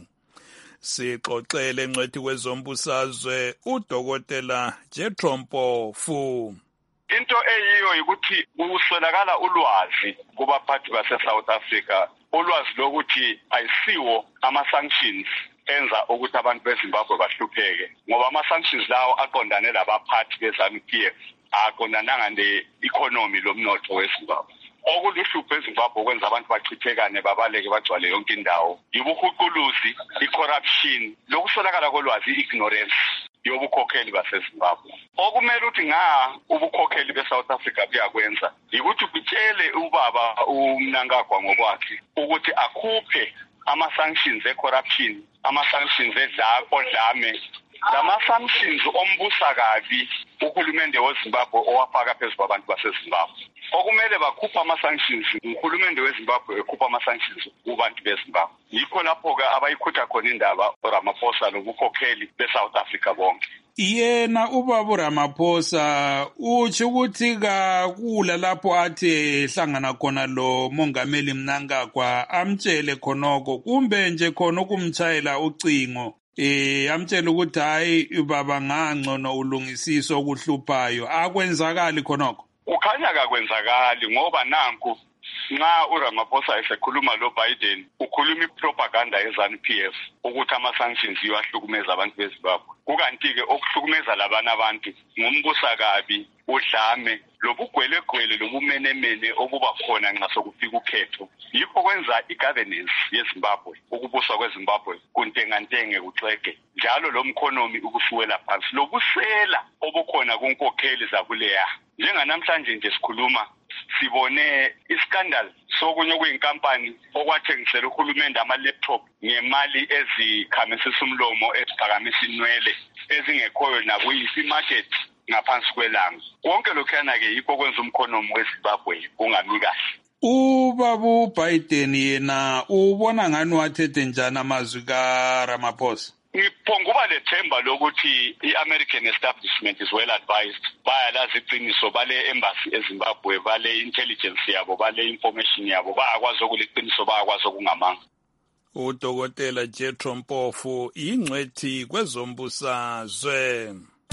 Sixoxele engcwethi kwezombusazwe uDokotela Jethro Mpofu. Into eyiyo ukuthi kuswelakala ulwazi kubaphathi base-South Africa, ulwazi lokuthi ayisiwo ama-sanctions enza ukuthi abantu beZimbabwe bahlupheke ngoba ama-sanctions lawo aqondane labaphathi be-ZANU-PF aqondananga ne-economy lomnotho weZimbabwe. Okuluhlupho eZimbabwe kwenza abantu bachithekane babaleke bagcwale yonke indawo yibuhuquluzi, i-corruption, lokuswelakala kolwazi, i-ignorance yobukhokheli baseZimbabwe. Okumele ukuthi ubukhokheli beSouth Africa buyakwenza yikuthi kutshele ubaba uMnangagwa ngokwakhe ukuthi akhuphe ama-sanctions e-corruption, ama-sanctions odlame, lama-sanctions ombusa kabi uhulumende weZimbabwe owafaka phezu kwabantu baseZimbabwe. Okumele bakhupha ama-sanctions, uhulumende weZimbabwe ekhupha ama-sanctions kubantu beZimbabwe. Yikho lapho-ke abayikhutha khona indaba uRamaphosa nobukhokheli beSouth Africa bonke. Yena ubaba Ramaphosa utsho ukuthi kakula lapho athi hlangana khona lo mongameli Mnangagwa amtshele khonoko kumbe nje khona ukumtshayela ucingo amtshela ukuthi hayi baba ngangcono ulungisiso okuhluphayo akwenzakali khonoko. Ukhanya kakwenzakali ngoba nanku nxa uRamaphosa esekhuluma lo Biden ukhuluma ipropaganda yeZANU-PF ukuthi ama-sanctions iyahlukumeza abantu beZimbabwe. Kukanti-ke okuhlukumeza labana abantu ngumbusa kabi, udlame, lobugwelegwele lobumenemene obuba khona nxa sokufika ukhetho. Yikho kwenza i-governance yeZimbabwe, ukubusa kweZimbabwe kuntengantenge kuxege njalo lo mkhonomi ukusuwela phansi lobusela obukhona kunkokheli zakuleya. Njenganamhlanje nje sikhuluma sibone iskandal sokunye kuyinkampani okwathengisela uhulumende ama-laptop ngemali ezikhamisisa umlomo eziphakamisa inwele ezingekhoyo nakuyisi-market ngaphansi kwelanga. Konke lokhuyana-ke yikho kwenza umkhonomi weZimbabwe ungami kahle. Ubaba uBiden yena ubona ngani wathethe njani amazwi kaRamaphosa? Ngiphonguba lethemba lokuthi i-American establishment is well advised. Bayalazi iqiniso, bale embassy eZimbabwe, bale intelligence yabo, bale information yabo, bayakwazi ukuliqiniso, bayakwazi okungamanga. uDokotela Jethro Mpofu ingcwethi kwezombusazwe.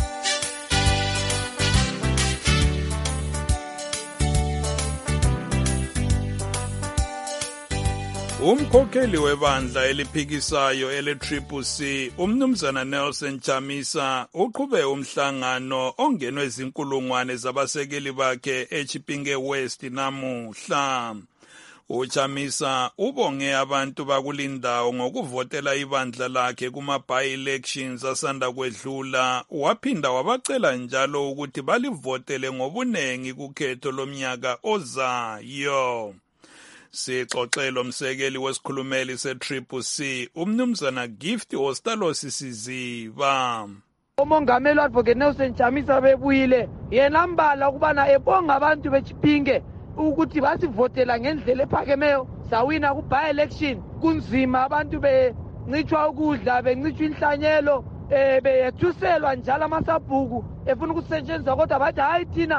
Umkhokheli webandla eliphikisayo ele-CCC umnumzana Nelson Chamisa uqhube umhlangano ongenwe zinkulungwane zabasekeli bakhe eChipinge West namuhla. UChamisa ubonge abantu bakulindawo ngokuvotela ibandla lakhe kuma-by-elections asanda kwedlula, waphinda wabacela njalo ukuthi balivotele ngobunengi kukhetho lomnyaka ozayo. Sixoxele umsekeli wesikhulumeli se-CCC umnumzana Gift Ostalosi Siziba. Umongameli Advocate Nelson Chamisa bebuyile yena mbala ukubana ebonga abantu beChipinge ukuthi basivotela ngendlela ephakemeyo sawina ku-by-election. Kunzima abantu bencitshwa ukudla, bencitshwa inhlanyelo, beyethuselwa njalo amasabhuku efuna ukusetshenziswa, kodwa bathi hayi thina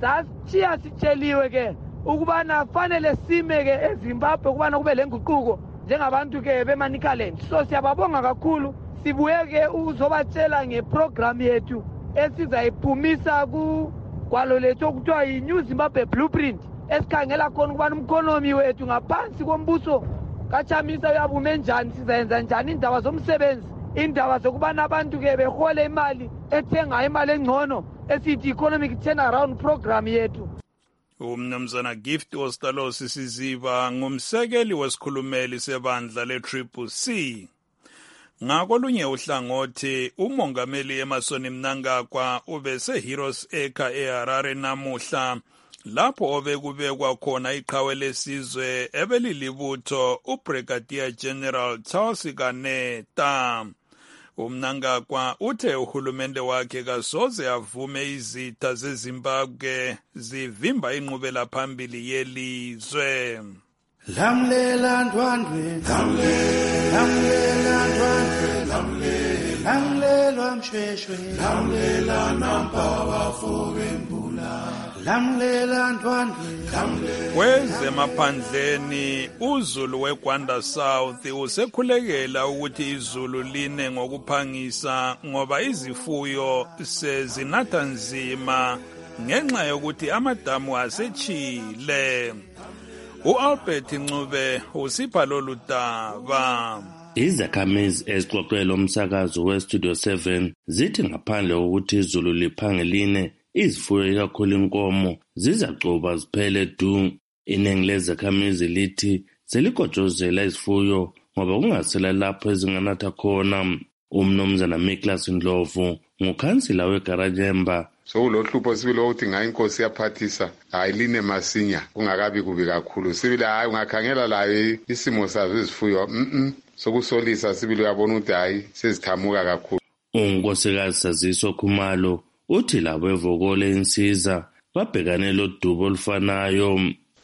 sasichiya sitsheliwe ke ukubana fanele sime ke eZimbabwe ukubana kube lenguquko njengabantu ke beManicaland. So siyababonga kakhulu, sibuye ke uzobatshela ngeprogram yethu esizayiphumisa kwalo lethu okuthiwa yi-New Zimbabwe Blueprint, esikhangela khona ukubana umkhonomi wethu ngaphansi kombuso kaChamisa uyabume njani, sizayenza njani indaba zomsebenzi, indaba zokubana abantu ke behole imali ethenga imali engcono esithi economic turnaround program yethu. Umnumzana Gift Ostalosi Siziba ngumsekeli wesikhulumeli sebandla le-CCC. Ngakolunye uhlangothi umongameli Emmerson Mnangagwa ubese-Heroes Acre eHarare namuhla lapho obekubekwa khona iqhawe lesizwe ebelilibutho uBrigadier General Charles Kaneta. Umnangagwa uthe uhulumende wakhe kasoze avume izitha zeZimbabwe zivimba inqubela phambili yelizwe. Lamlela ndwandwe, lamlela ndwandwe, lamlela mshweshwe, lamlela nampa bafobembula, lamlela ndwandwe. Kwezemaphandleni uZulu weGwanda South usekhulekela ukuthi izulu line ngokuphangisa ngoba izifuyo sezinatha nzima ngenxa yokuthi amadamu asechile. U-Albert Ncube usipha lolu daba. Izakhamizi ezixoxelwe umsakazo weStudio 7 zithi ngaphandle kokuthi izulu liphange line, izifuyo ikakhulu inkomo zizacuba ziphele du. Iningi lezakhamizi lithi selikotshozela izifuyo ngoba kungasela lapho ezinganatha khona. Umnumzana Miklas Ndlovu ngukhansila weGarajemba. Sokulohlupho sibili ukuthi ngayo inkosi yaphathisa ayiline masinya kungakabi kubi kakhulu. Sibili hayi ungakhangela layo isimo sazo izifuyo sokusolisa sibili uyabona ukuthi hayi sezithamuka kakhulu. Unkosikazi Saziso Khumalo uthi labo evokole insiza babhekane lodubo olufanayo.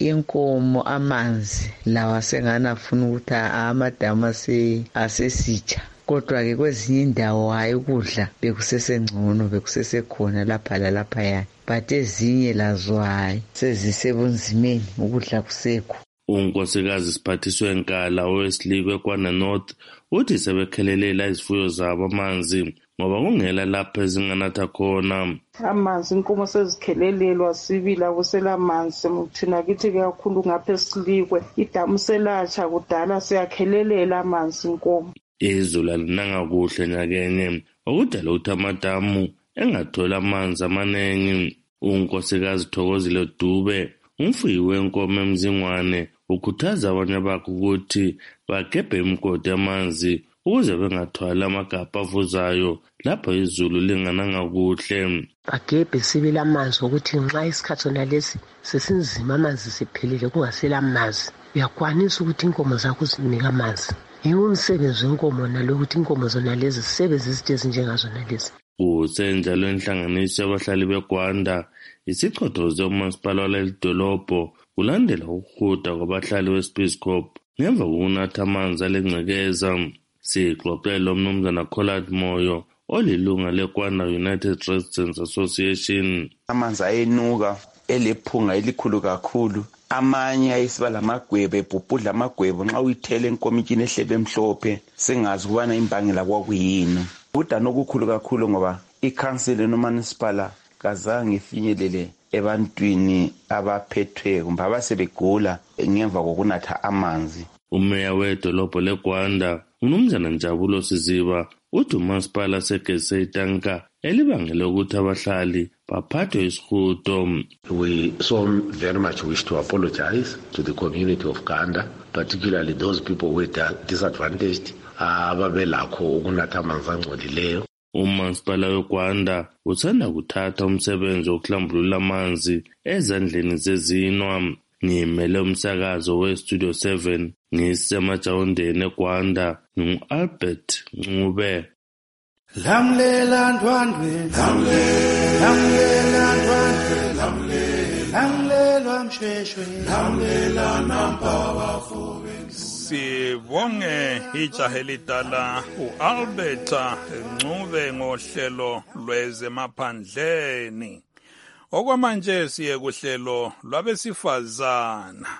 Inkomo amanzi lawa senganafuna ukuthi amadamu asesitsha, kodwa-ke kwezinye indawo hayi ukudla bekusesengcono bekusesekhona lapha lalaphaya, but ezinye lazo hayi sezisebunzimeni ukudla kusekho. Unkosikazi Siphathiswe Nkala oweSlikwe eKwana North uthi sebekhelelela izifuyo zabo amanzi ngoba kungela lapho ezinganatha khona. Amanzi inkomo sezikhelelelwa sibila kuselamanzi thina kithi kakhulu ngapha eSlikwe idamu selatsha kudala siyakhelelela amanzi inkomo. Izulu alinanga kuhle nyakenye okudala ukuthi amadamu engathola amanzi amaningi. Unkosikazi Thokozile Dube umfuyi wenkomo eMzingwane ukhuthaza abanye bakhe ukuthi bagebhe imigodi yamanzi ukuze bengathwali amagabha avuzayo lapho izulu lingananga kuhle. Bagebhe sibila amanzi ukuthi nxa isikhathi sona lesi sesinzima amanzi siphelile kungasela amanzi, uyakwanisa ukuthi inkomo zakho zinika amanzi. Ingumsebenzi wenkomo nalokuthi inkomo zona lezi zisebenze izinto ezinjengazona lezi. Kusenjalo inhlanganiso yabahlali beGwanda isichothoze umasipala walelidolobho kulandela ukuhuda kwabahlali weSpeedcorp ngemva kokunatha amanzi alengcekeza. Sixoxele umnumzana Collard Moyo olilunga leGwanda United Residents Association. Amanzi ayenuka elephunga elikhulu kakhulu, amanye ayisiba lamagwebe ebhubhudla amagwebo nxa uyithele enkomitshini ehlebe emhlophe sengazi ukubana imbangela kwakuyini. Udano okukhulu kakhulu ngoba ikhansili nomunicipal kazange ifinyelele ebantwini abaphethwe kumbe abasebegula ngemva kokunatha amanzi. Umeya wedolobho leGwanda umnumzana Njabulo Siziba uthi umasipala segese itanka elibangele ukuthi abahlali baphathwe isihudo. We so very much wish to apologize to the community of Ganda, particularly those people who are disadvantaged ababelakho ukunatha amanzi angcolileyo. Umasipala weGwanda uthanda kuthatha umsebenzi wokuhlambulula amanzi ezandleni zezinwa. Ngimele umsakazo weStudio 7 ngisemajawondeni eGwanda ngu-Albert Ncube. Lamlela ndwandwe, lamlela ndwandwe, lamlela mshweshwe, lamlela nampa bafobe. Sibonge ijaha elidala u-Albert Ncube ngohlelo lwezemaphandleni. Okwamanje siye kuhlelo lwabesifazana.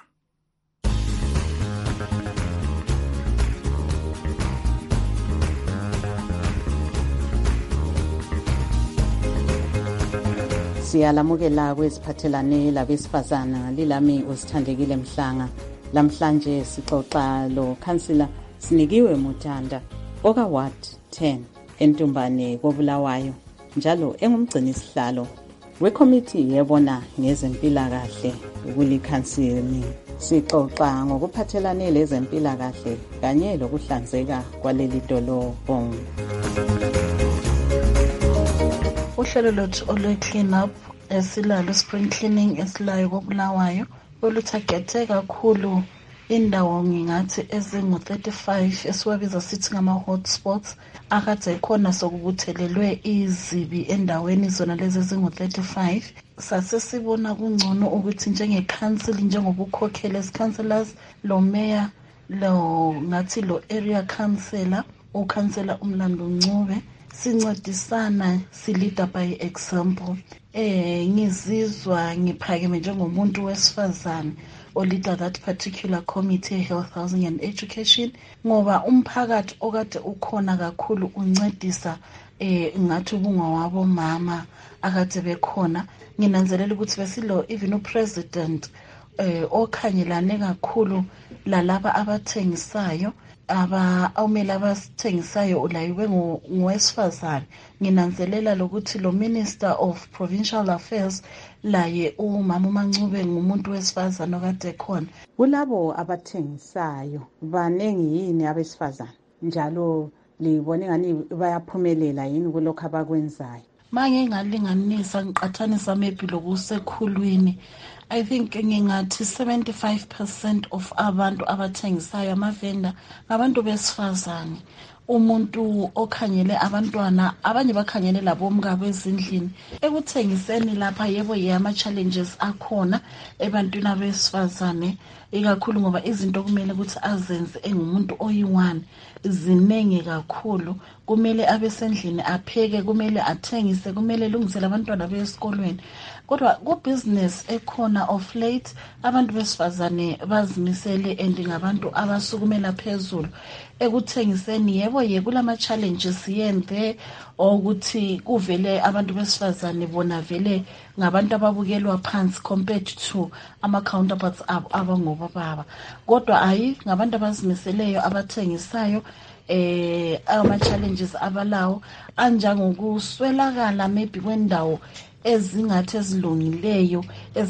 Siyalamukela kweziphathelane labesifazana lilami uSithandekile Mhlanga. Lamhlanje sixoxa lo Councillor Sinikiwe Mutanda oka Ward 10 eNtumbane koBulawayo njalo engumgcini sihlalo wekomiti yebona ngezempilakahle kulikhansili. Sixoxa ngokuphathelane lezempilakahle kanye lokuhlanzeka kwaleli dolobho. Uhlelo lwethu olwe-clean up esilalo spring cleaning esilayo koBulawayo oluthagethe kakhulu indawo ngingathi ezingu-35 esiwabiza sithi ngama-hotspots akade khona sokubuthelelwe izibi endaweni zona lezi ezingu-35. Sasesibona kungcono ukuthi njengekhansili njengobukhokheli as-councillors lo mayor lo ngathi lo area councillor ukhansela uMlando Ncube sincedisana silida by example. Ngizizwa ngiphakeme njengomuntu wesifazane olida that particular committee, health, housing and education, ngoba umphakathi okade ukhona kakhulu uncedisa ngathi ubungawabo mama akade bekhona. Nginanzelela ukuthi besilo even upresident okhangelane kakhulu lalaba abathengisayo awumele abasithengisayo ulayiwe ngowesifazane. Nginanzelela lokuthi lo Minister of Provincial Affairs laye umama uMancube ngumuntu wesifazane okade khona. Kulabo abathengisayo banengi yini abesifazane njalo libone ngani bayaphumelela yini kulokho abakwenzayo? Manje ngalinganisa ngiqathanisa maybe lokusekhulwini, I think ngingathi 75% of abantu abathengisayo amavenda ngabantu besifazane. Umuntu okhangele abantwana abanye bakhangele labomkabo ezindlini ekuthengiseni lapha. Yebo ama challenges akhona ebantwini abesifazane ikakhulu ngoba izinto kumele ukuthi azenze engumuntu oyi-1 zinenge kakhulu. Kumele abesendlini apheke, kumele athengise, kumele lungisele abantwana besikolweni. Kodwa ku-business ekhona of late abantu besifazane bazimisele and ngabantu abasukumela phezulu ekuthengiseni. Yebo kulama challenges yende ukuthi kuvele abantu besifazane bona vele ngabantu ababukelwa phansi compared to ama counterparts abangobaba. Kodwa ngabantu abazimiseleyo abathengisayo. Ama challenges abalawo anjangokuswelakala maybe kwendawo ezingathi ezilungileyo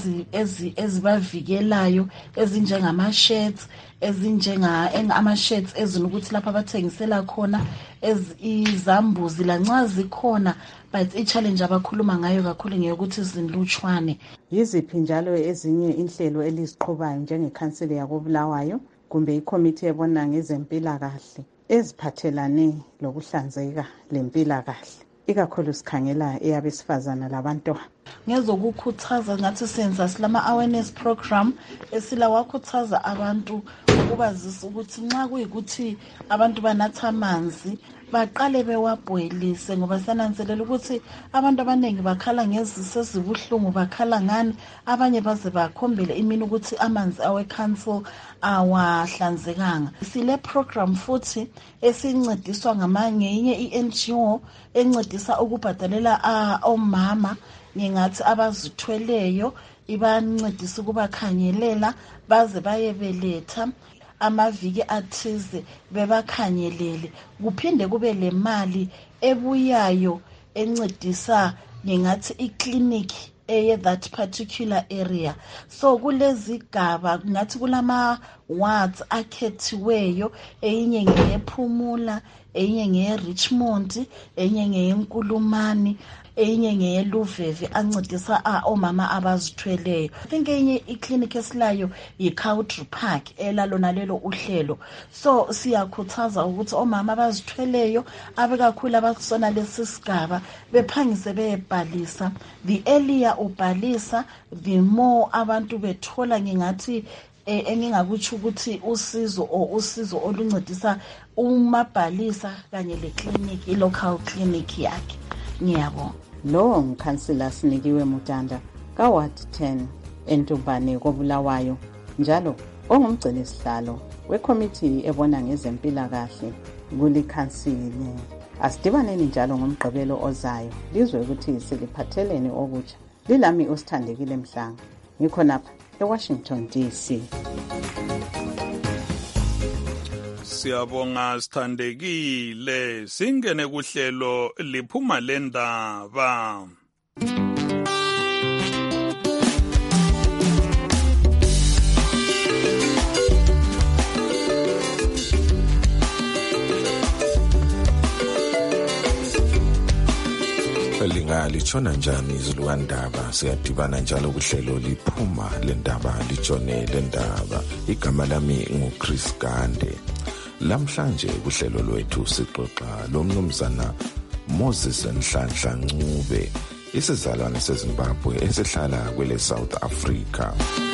ezibavikelayo ezinjengama-sheds ama-sheds ezinokuthi lapho abathengisela khona izambuzi lanxa zikhona, but i-challenge abakhuluma ngayo kakhulu ngeyokuthi zinlutshwane. Yiziphi njalo ezinye inhlelo eliziqhubayo njengekhansili yakoBulawayo kumbe ikomiti ebona ngezempilakahle eziphathelane lokuhlanzeka lempilakahle ikakhulu sikhangela eyabesifazana labantwana? Ngezokukhuthaza ngathi senza silama awareness program esilawakhuthaza abantu ukubazisa ukuthi nxa kuyikuthi abantu banatha amanzi baqale bewabhoyilise, ngoba sananzelela ukuthi abantu abaningi bakhala ngeziso ezibuhlungu, bakhala ngani, abanye baze bakhombele imini ukuthi amanzi awe-council awahlanzekanga. Sile program futhi esincediswa ngenye i-NGO encedisa ukubhadalela omama ngingathi abazithweleyo, ibancedisa ukubakhanyelela baze bayebeletha amaviki athize bebakhangelele. Kuphinde kube le mali ebuyayo encedisa ngingathi i-clinic that particular area. So kulezigaba ngathi kulama wards akhethiweyo, eyinye ngeyePhumula, eyinye ngeyeRichmond, eyinye ngeyeNkulumani, eyinye ngeyeLuveve ancedisa omama abazithweleyo. I think eyinye iclinic esilayo yiCowdry Park elalona lelo uhlelo. So siyakhuthaza ukuthi omama abazithweleyo abekakhulu abasona lesi sigaba bephangise beyebhalisa. The earlier ubhalisa, the more abantu bethola ngingathi engingakutsho ukuthi usizo oluncedisa umabhalisa kanye le clinic, i-local clinic yakhe. Ngiyabonga. Lo ngukhansila Sinikiwe Mutanda kaWard 10 eNtumbane koBulawayo, njalo ongumgcini sihlalo wekomiti ebona ngezempilakahle kulikhansile. Asidibaneni njalo ngomgqibelo ozayo lizwe ukuthi siliphatheleni okutsha. Lilami uSithandekile Mhlanga, ngikhonapha eWashington DC. Siyabonga Sithandekile. Singene kuhlelo liphuma lendaba. Litshona njani izulu kandaba? Siyadibana njalo kuhlelo liphuma lendaba lijone lendaba. Igama lami nguChris Gande. Lamhlanje kuhlelo lwethu sixoxa lomnumzana Moses Nhlanhla Ncube, isizalwane seZimbabwe esihlala kwele South Africa.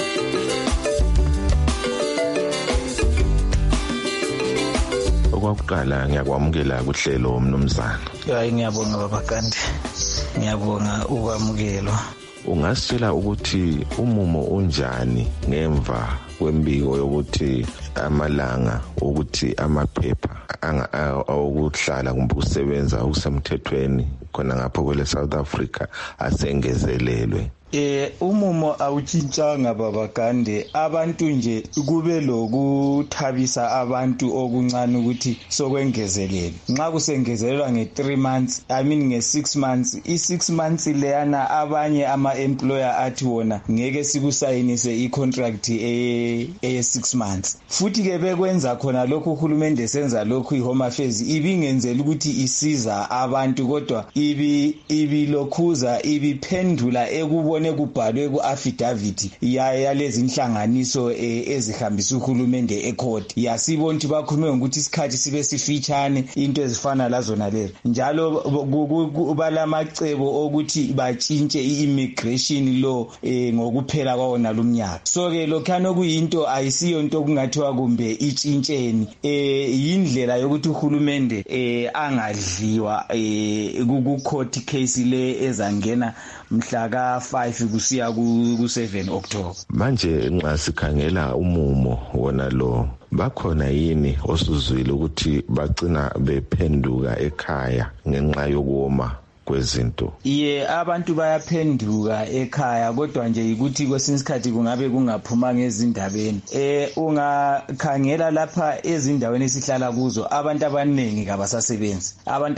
Okwakuqala ngiyakwamukela kuhlelo mnumzana. Ngiyabonga baba Gande. Ngiyabonga ukwamukelwa. Ungasitshela ukuthi umumo unjani ngemva kwembiko yokuthi amalanga ukuthi amaphepha okuhlala kumbe ukusebenza ukusemthethweni khona ngapho kwele South Africa asengezelelwe? Umumo awutshintshanga baba Gande, abantu nje kube lokuthabisa abantu okuncane ukuthi sokwengezelele. Nxa kusengezelelwa nge3 months, nge6 months, i6 months leyana abanye ama-employer athi wona ngeke sikusayinise i-contract eye6 months. Futhi ke bekwenza khona lokhu uhulumende senza lokhu iHome Affairs ibingenzela ukuthi isiza abantu, kodwa ibilokhuza ibiphendula ekubona kubhalwe ku-affidavit yalezi inhlanganiso ezihambisa uhulumende ecourt. Yasibona ukuthi bakhulume ukuthi isikhathi sibe sifitshane, into ezifana lazona lezo. Njalo balamacebo okuthi batshintshe i-immigration law ngokuphela kwawona lumnyaka. So ke lokhana okuyinto ayisiyo into kungathiwa kumbe itshintsheni, yindlela yokuthi uhulumende angadliwa ku-court case le ezangena mhla ka5 kusiya ku7 October. Manje nxa sikhangela umumo wona lo, bakhona yini osuzwile ukuthi bagcina bephenduka ekhaya ngenxa yokuoma kwezinto? Abantu bayaphenduka ekhaya, kodwa nje ukuthi kwesinye isikhathi kungabe kungaphuma ngezindabeni. Ungakhangela lapha ezindaweni esihlala kuzo, abantu abaningi kabasasebenzi. Abantu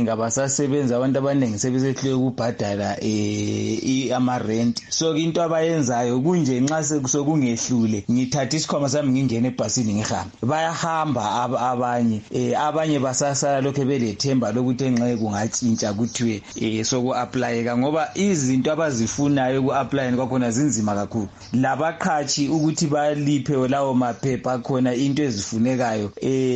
abaningi sebesehluleka ukubhadala ama-rent. So into abayenzayo kunje nxa sokungehlule ngithatha isikhwama sami ngingene ebhasini ngihamba. Bayahamba abanye basasala lokho belethemba lokuthi enxe kungatshintsha kuthiwe soku-aplayeka, ngoba izinto abazifunayo ku-aplayeni kwakhona zinzima kakhulu. Labaqhatshi ukuthi baliphe lawo maphepha akhona into ezifunekayo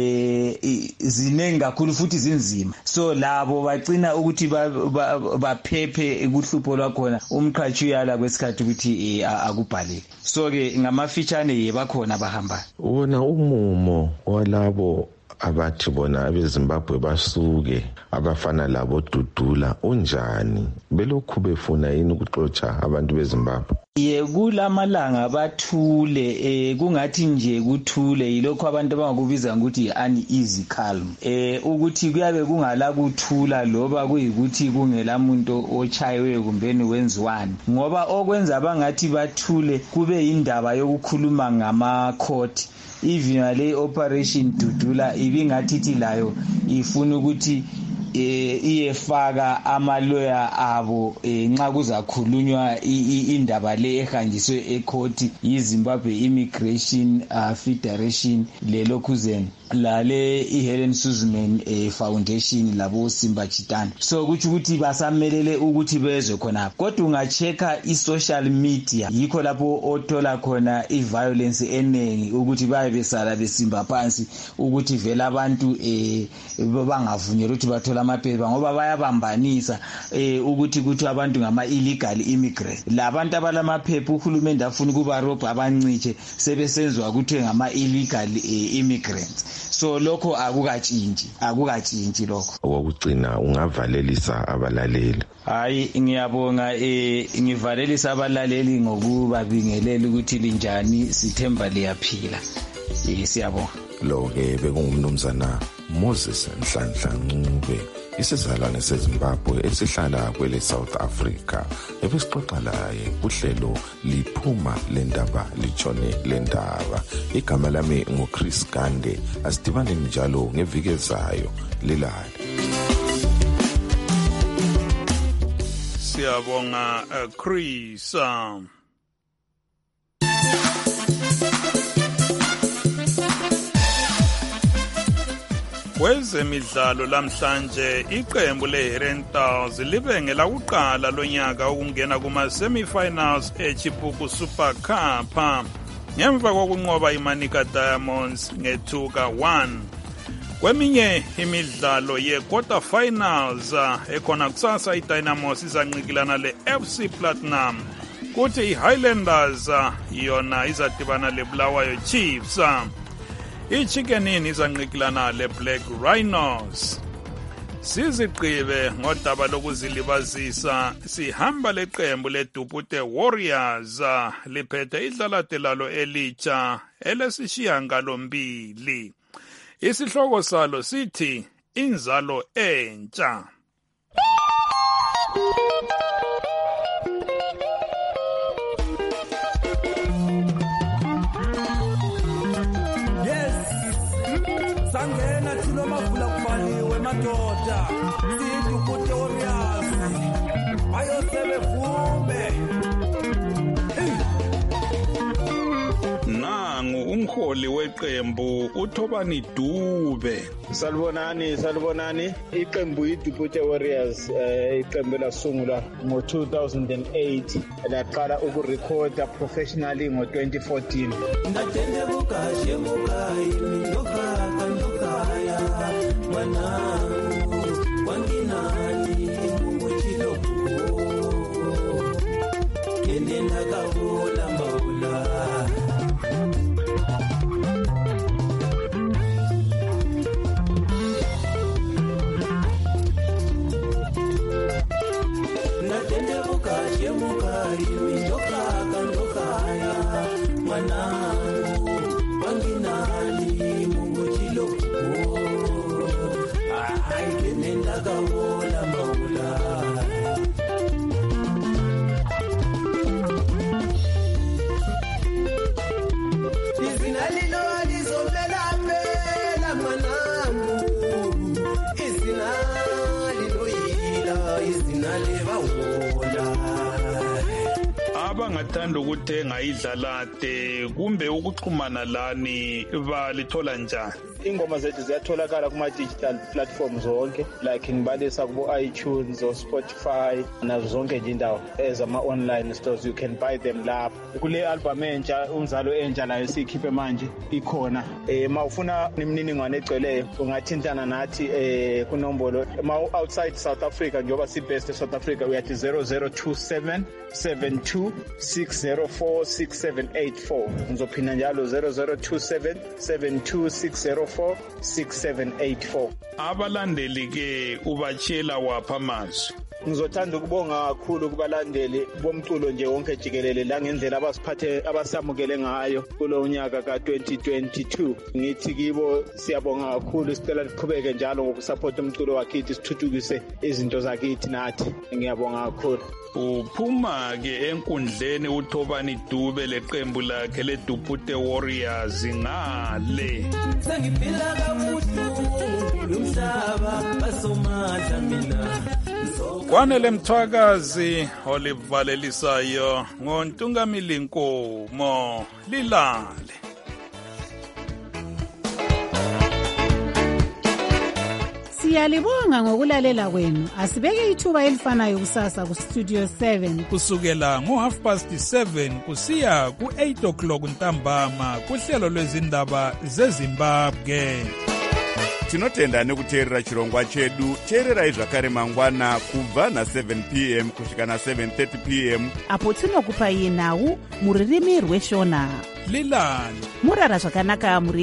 zinengi kakhulu futhi zinzima. So labo bagcina ukuthi baphephe kuhlupho lwakhona, umqhatshi uyala kwesikhathi ukuthi akubhaleke. So ke ngamafitshane bakhona bahambayo. Wona umumo walabo abathi bona abeZimbabwe basuke abafana labo Dudula unjani? Belokhu befuna yini ukuxotsha abantu beZimbabwe? Kulamalanga bathule, kungathi nje kuthule, yilokho abantu abangakubiza ukuthi uneasy calm. Ukuthi kuyabe kungala kuthula loba kuyikuthi kungela muntu ochayiwe kumbeni wenziwani, ngoba okwenza abangathi bathule kube indaba yokukhuluma ngama-court. Even le operation Dudula ibingathithi layo ifuna ukuthi iyefaka amalawyer abo nxa kuzakhulunywa indaba le ehanjiswe ecourt yiZimbabwe Immigration Federation lelokhuzeni lale iHelen Suzman Foundation labo Simba Chitani. So kuthi ukuthi basamelele ukuthi bezwe khona, kodwa ungacheka i-social media yikho lapho othola khona i-violence enengi, ukuthi baye besala besimba phansi ukuthi vele abantu bangavunyelwa ukuthi bathola lamaphepha ngoba bayabambanisa ukuthi abantu ngama illegal immigrant. Labantu abalamaphepha uhulumende afuna ukubarobha abanciche sebesenzwa ukuthi ngama illegal immigrants. So lokho akukatshintshi lokho. Okugcina ungavalelisa abalaleli. Hayi ngiyabonga ngivalelisa abalaleli ngokubabingelela ukuthi linjani, sithemba liyaphila. Siyabonga. Lo ke bekungumnumzana Moses Nhlanhla Ncube, isizalwane seZimbabwe esihlala kwele South Africa, ebesixoxa laye kuhlelo liphuma lendaba litshone lendaba. Igama lami nguChris Gande, asidibane njalo ngeviki ezayo, lilale. Siyabonga Chris. Kwezemidlalo lamhlanje iqembu leHerentals libengela kuqala lonyaka ukungena kuma semi-finals eChipuku Super Cup ngemva kokunqoba iManica Diamonds nge2-1. Kweminye imidlalo ye-quarter finals ekhona kusasa iDynamos izanqikilana le-FC Platinum, kuthi iHighlanders yona izadibana leBulawayo Chiefs. iChickenini izanqikilana leBlack Rhinos. Sizigqibe ngodaba lokuzilibazisa, sihamba leqembu leDupute Warriors liphethe idlalate lalo elitsha elesishiyangalombili. Isihloko salo sithi inzalo entsha. Sangena thina mavula kubaliwe madoda siDupute Warriors ayosebevume. Nangu umholi weqembu uThobani Dube. Salibonani iqembu iDupute Warriors iqembu lasungulwa ngo2008 laqala ukurekhoda professionally ngo2014. Ndatende bukashe bukayi ndokaya mwanangu wanginani muchilo kenenda kabula maula. Abangathanda ukuthenga idlalate kumbe ukuxhumana lani balithola njani? Ingoma zethu ziyatholakala kuma digital platforms zonke, like ngibalisa kubo iTunes or Spotify nazo zonke nje indawo ezama online stores. You can buy them lapho. Kule album entsha unzalo entsha layo sikhiphe manje ikhona. Mawufuna imininingwane egcweleyo ungathintana nathi kunombolo outside South Africa njoba si best South Africa uyathi 0027 72 604 6784. Ngizophinda njalo 0027 72 604 6784. Abalandeli ke ubachela wapha amazwi. Ngizothanda ukubonga kakhulu kubalandeli bomculo nje wonke jikelele la ngendlela abasamukele ngayo kulo nyaka ka2022. Ngithi kibo siyabonga kakhulu, sicela liqhubeke njalo ngokusupport umculo wakithi, sithuthukise izinto zakithi nathi. Ngiyabonga kakhulu. Uphuma ke enkundleni uThobani Dube leqembu lakhe leDupute Warriors ngale. Sengiphila kabuhlungu lomhlaba basomadla mina. Kwanele Mthwakazi olivalelisayo ngoNtungamili Nkomo, lilale. Siyalibonga ngokulalela kwenu. Asibeke ithuba elifanayo kusasa ku Studio 7 kusukela ngo7:30 kusiya ku8 o'clock ntambama kuhlelo lwezindaba zeZimbabwe. tinotenda nekuteerera chirongwa chedu. teererai zvakare mangwana kubva na7 p.m. kusvika na7:30 p.m. apo tinokupai nhau muririmi rweshona. Lilani murara zvakanaka muri